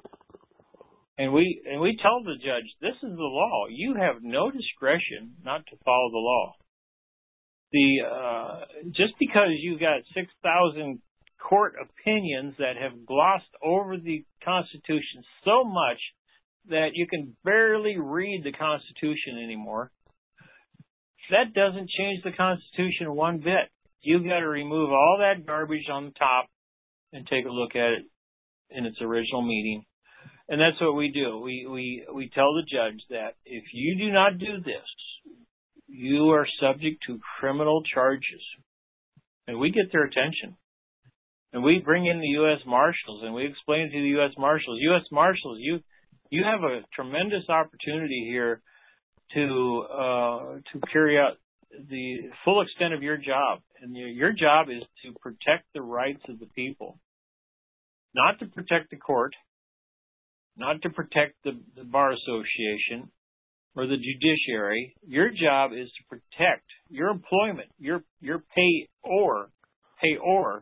And we and we tell the judge, this is the law. You have no discretion not to follow the law. The uh, just because you got six thousand court opinions that have glossed over the Constitution so much that you can barely read the Constitution anymore, that doesn't change the Constitution one bit. You've got to remove all that garbage on the top and take a look at it in its original meaning. And that's what we do. We, we, we tell the judge that if you do not do this, you are subject to criminal charges. And we get their attention. And we bring in the U S Marshals and we explain to the U S Marshals, U S Marshals, you, you have a tremendous opportunity here to, uh, to carry out the full extent of your job. And your, your job is to protect the rights of the people, not to protect the court, not to protect the, the Bar Association or the judiciary. Your job is to protect your employment, your your pay or pay or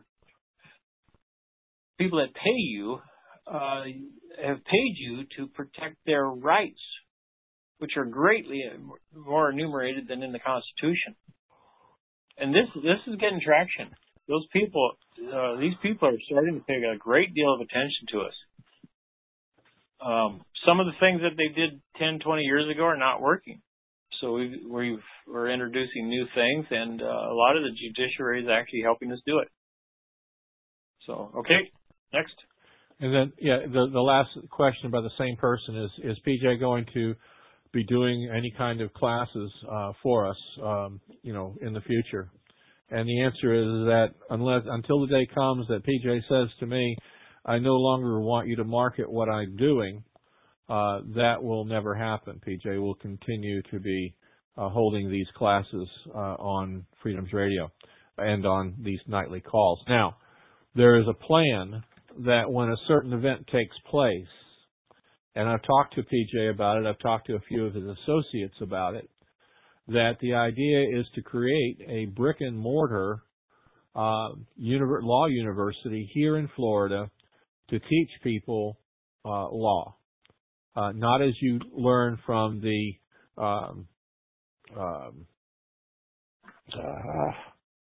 people that pay you uh, have paid you to protect their rights, which are greatly more enumerated than in the Constitution. And this this is getting traction. Those people, uh, these people are starting to pay a great deal of attention to us. Um, some of the things that they did ten, twenty years ago are not working. So we've, we've, we're introducing new things, and uh, a lot of the judiciary is actually helping us do it. So, okay, next. And then, yeah, the, the last question by the same person is, is P J going to be doing any kind of classes uh, for us, um, you know, in the future? And the answer is that unless until the day comes that P J says to me, I no longer want you to market what I'm doing, uh, that will never happen. P J will continue to be uh, holding these classes uh, on Freedoms Radio and on these nightly calls. Now, there is a plan that when a certain event takes place, and I've talked to P J about it, I've talked to a few of his associates about it, that the idea is to create a brick and mortar uh, univer- law university here in Florida to teach people uh, law, uh, not as you learn from the um, um, uh,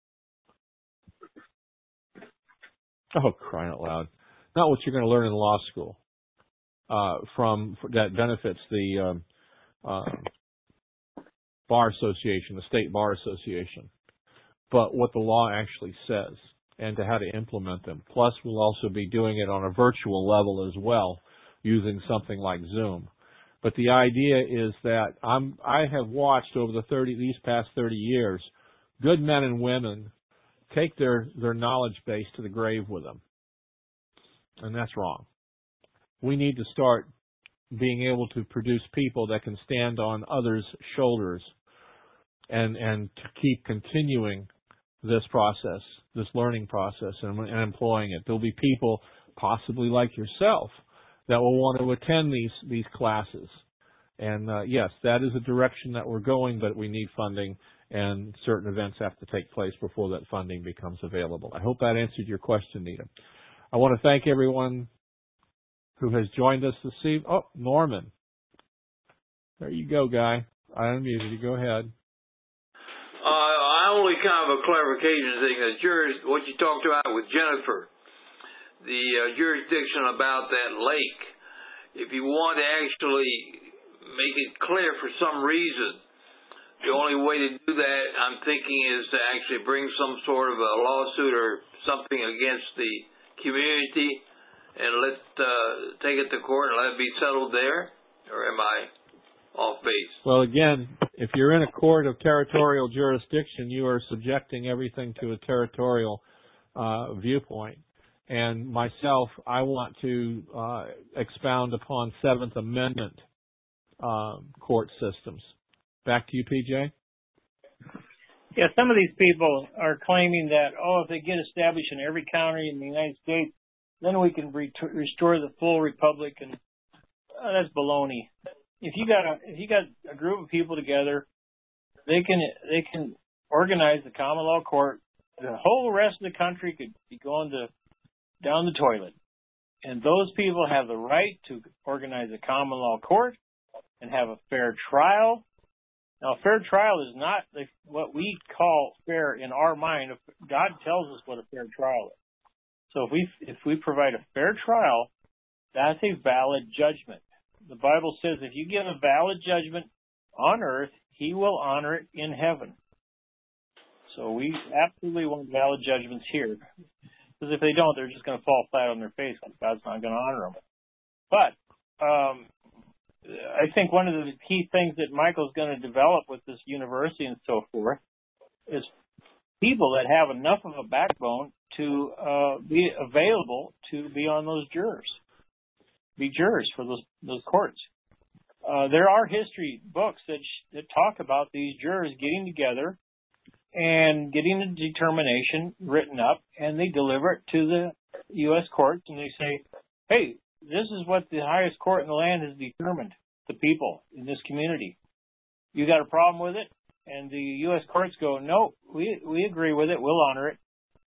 oh, crying out loud, not what you're going to learn in law school uh, from that benefits the um, uh, Bar Association, the State Bar Association, but what the law actually says and to how to implement them. Plus, we'll also be doing it on a virtual level as well, using something like Zoom. But the idea is that I'm, I have watched over the thirty, these past thirty years, good men and women take their, their knowledge base to the grave with them. And that's wrong. We need to start being able to produce people that can stand on others' shoulders and, and to keep continuing this process, this learning process, and, and employing it. There'll be people, possibly like yourself, that will want to attend these these classes. And uh, yes, that is a direction that we're going, but we need funding, and certain events have to take place before that funding becomes available. I hope that answered your question, Nita. I want to thank everyone who has joined us this evening. Oh, Norman. There you go, guy. I unmuted you. Go ahead. Uh, I only kind of a clarification thing. The juris, what you talked about with Jennifer, the uh, jurisdiction about that lake. If you want to actually make it clear for some reason, the only way to do that, I'm thinking, is to actually bring some sort of a lawsuit or something against the community and let uh, take it to court and let it be settled there. or am I off base? Well, again, if you're in a court of territorial jurisdiction, you are subjecting everything to a territorial uh, viewpoint. And myself, I want to uh, expound upon Seventh Amendment um, court systems. Back to you, P J. Yeah, some of these people are claiming that, oh, if they get established in every county in the United States, then we can re- restore the full republic, and uh, that's baloney. If you got a if you got a group of people together, they can they can organize the common law court. The whole rest of the country could be going to down the toilet, and those people have the right to organize a common law court and have a fair trial. Now, a fair trial is not what we call fair in our mind. God tells us what a fair trial is. So if we if we provide a fair trial, that's a valid judgment. The Bible says if you give a valid judgment on earth, He will honor it in heaven. So we absolutely want valid judgments here. Because if they don't, they're just going to fall flat on their face. God's not going to honor them. But um, I think one of the key things that Michael's going to develop with this university and so forth is people that have enough of a backbone to uh, be available to be on those jurors, be jurors for those those courts. Uh, there are history books that sh- that talk about these jurors getting together and getting a determination written up, and they deliver it to the U S courts, and they say, hey, this is what the highest court in the land has determined, the people in this community. You got a problem with it? And the U S courts go, no, we we agree with it. We'll honor it.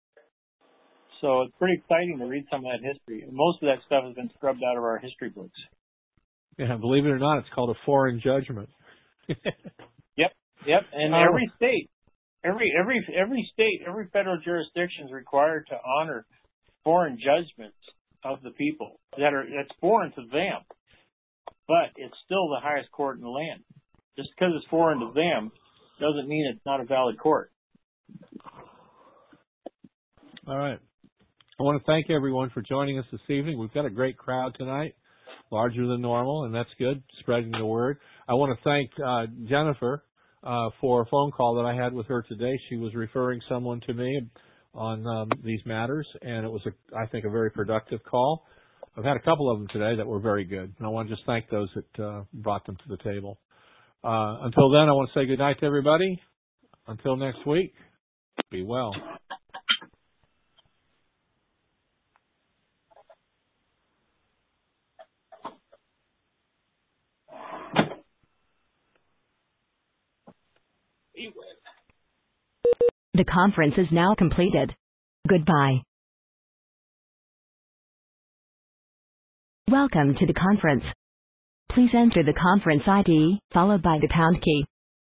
So it's pretty exciting to read some of that history. Most of that stuff has been scrubbed out of our history books. Yeah, believe it or not, it's called a foreign judgment. Yep, yep. And Oh. every state, every every every state, every federal jurisdiction is required to honor foreign judgments of the people that are that's foreign to them, but it's still the highest court in the land. Just because it's foreign to them doesn't mean it's not a valid court. All right. I want to thank everyone for joining us this evening. We've got a great crowd tonight, larger than normal, and that's good, spreading the word. I want to thank uh, Jennifer uh, for a phone call that I had with her today. She was referring someone to me on um, these matters, and it was, a, I think, a very productive call. I've had a couple of them today that were very good, and I want to just thank those that uh, brought them to the table. Uh, until then, I want to say good night to everybody. Until next week, be well. The conference is now completed. Goodbye. Welcome to the conference. Please enter the conference I D, followed by the pound key.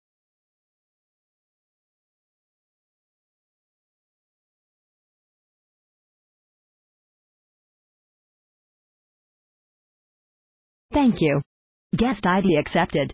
Thank you. Guest I D accepted.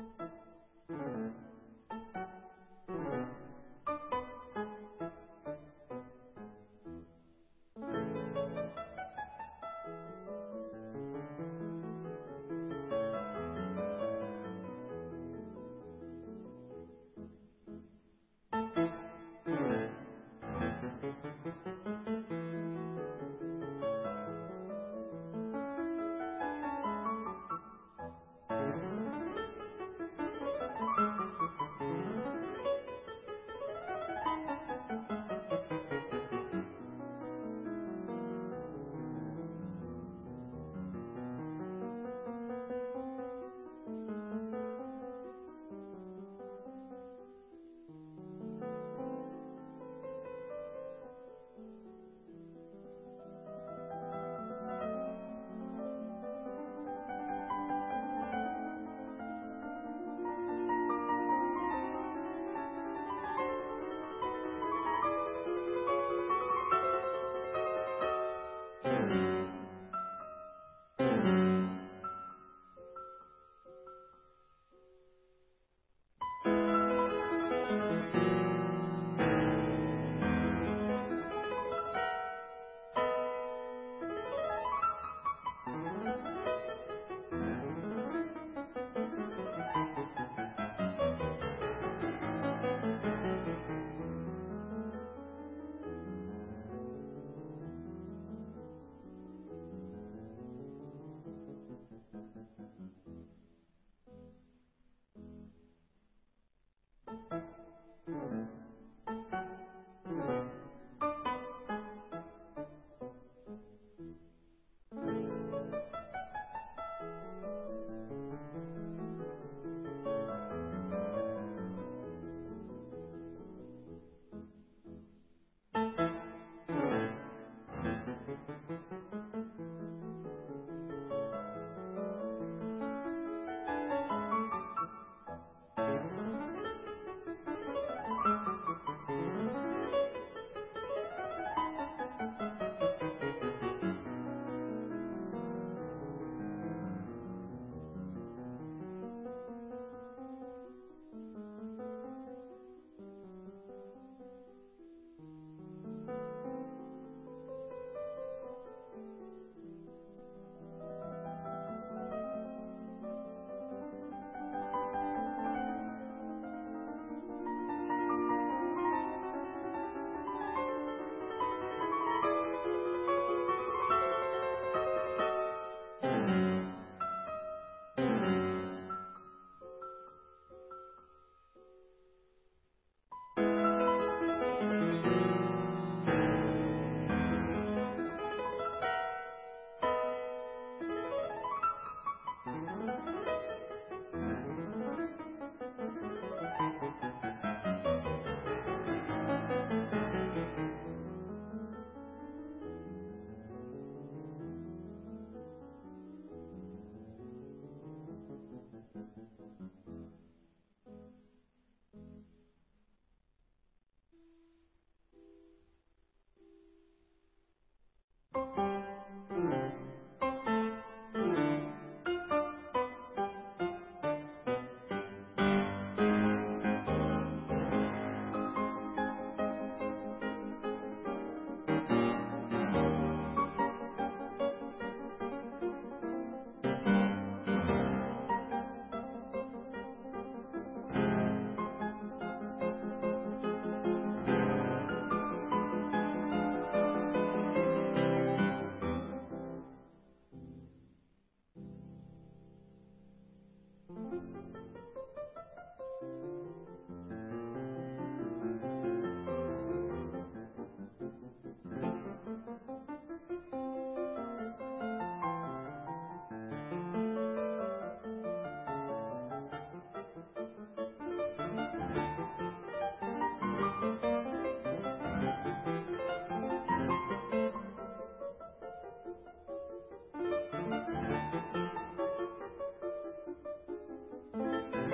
Thank you.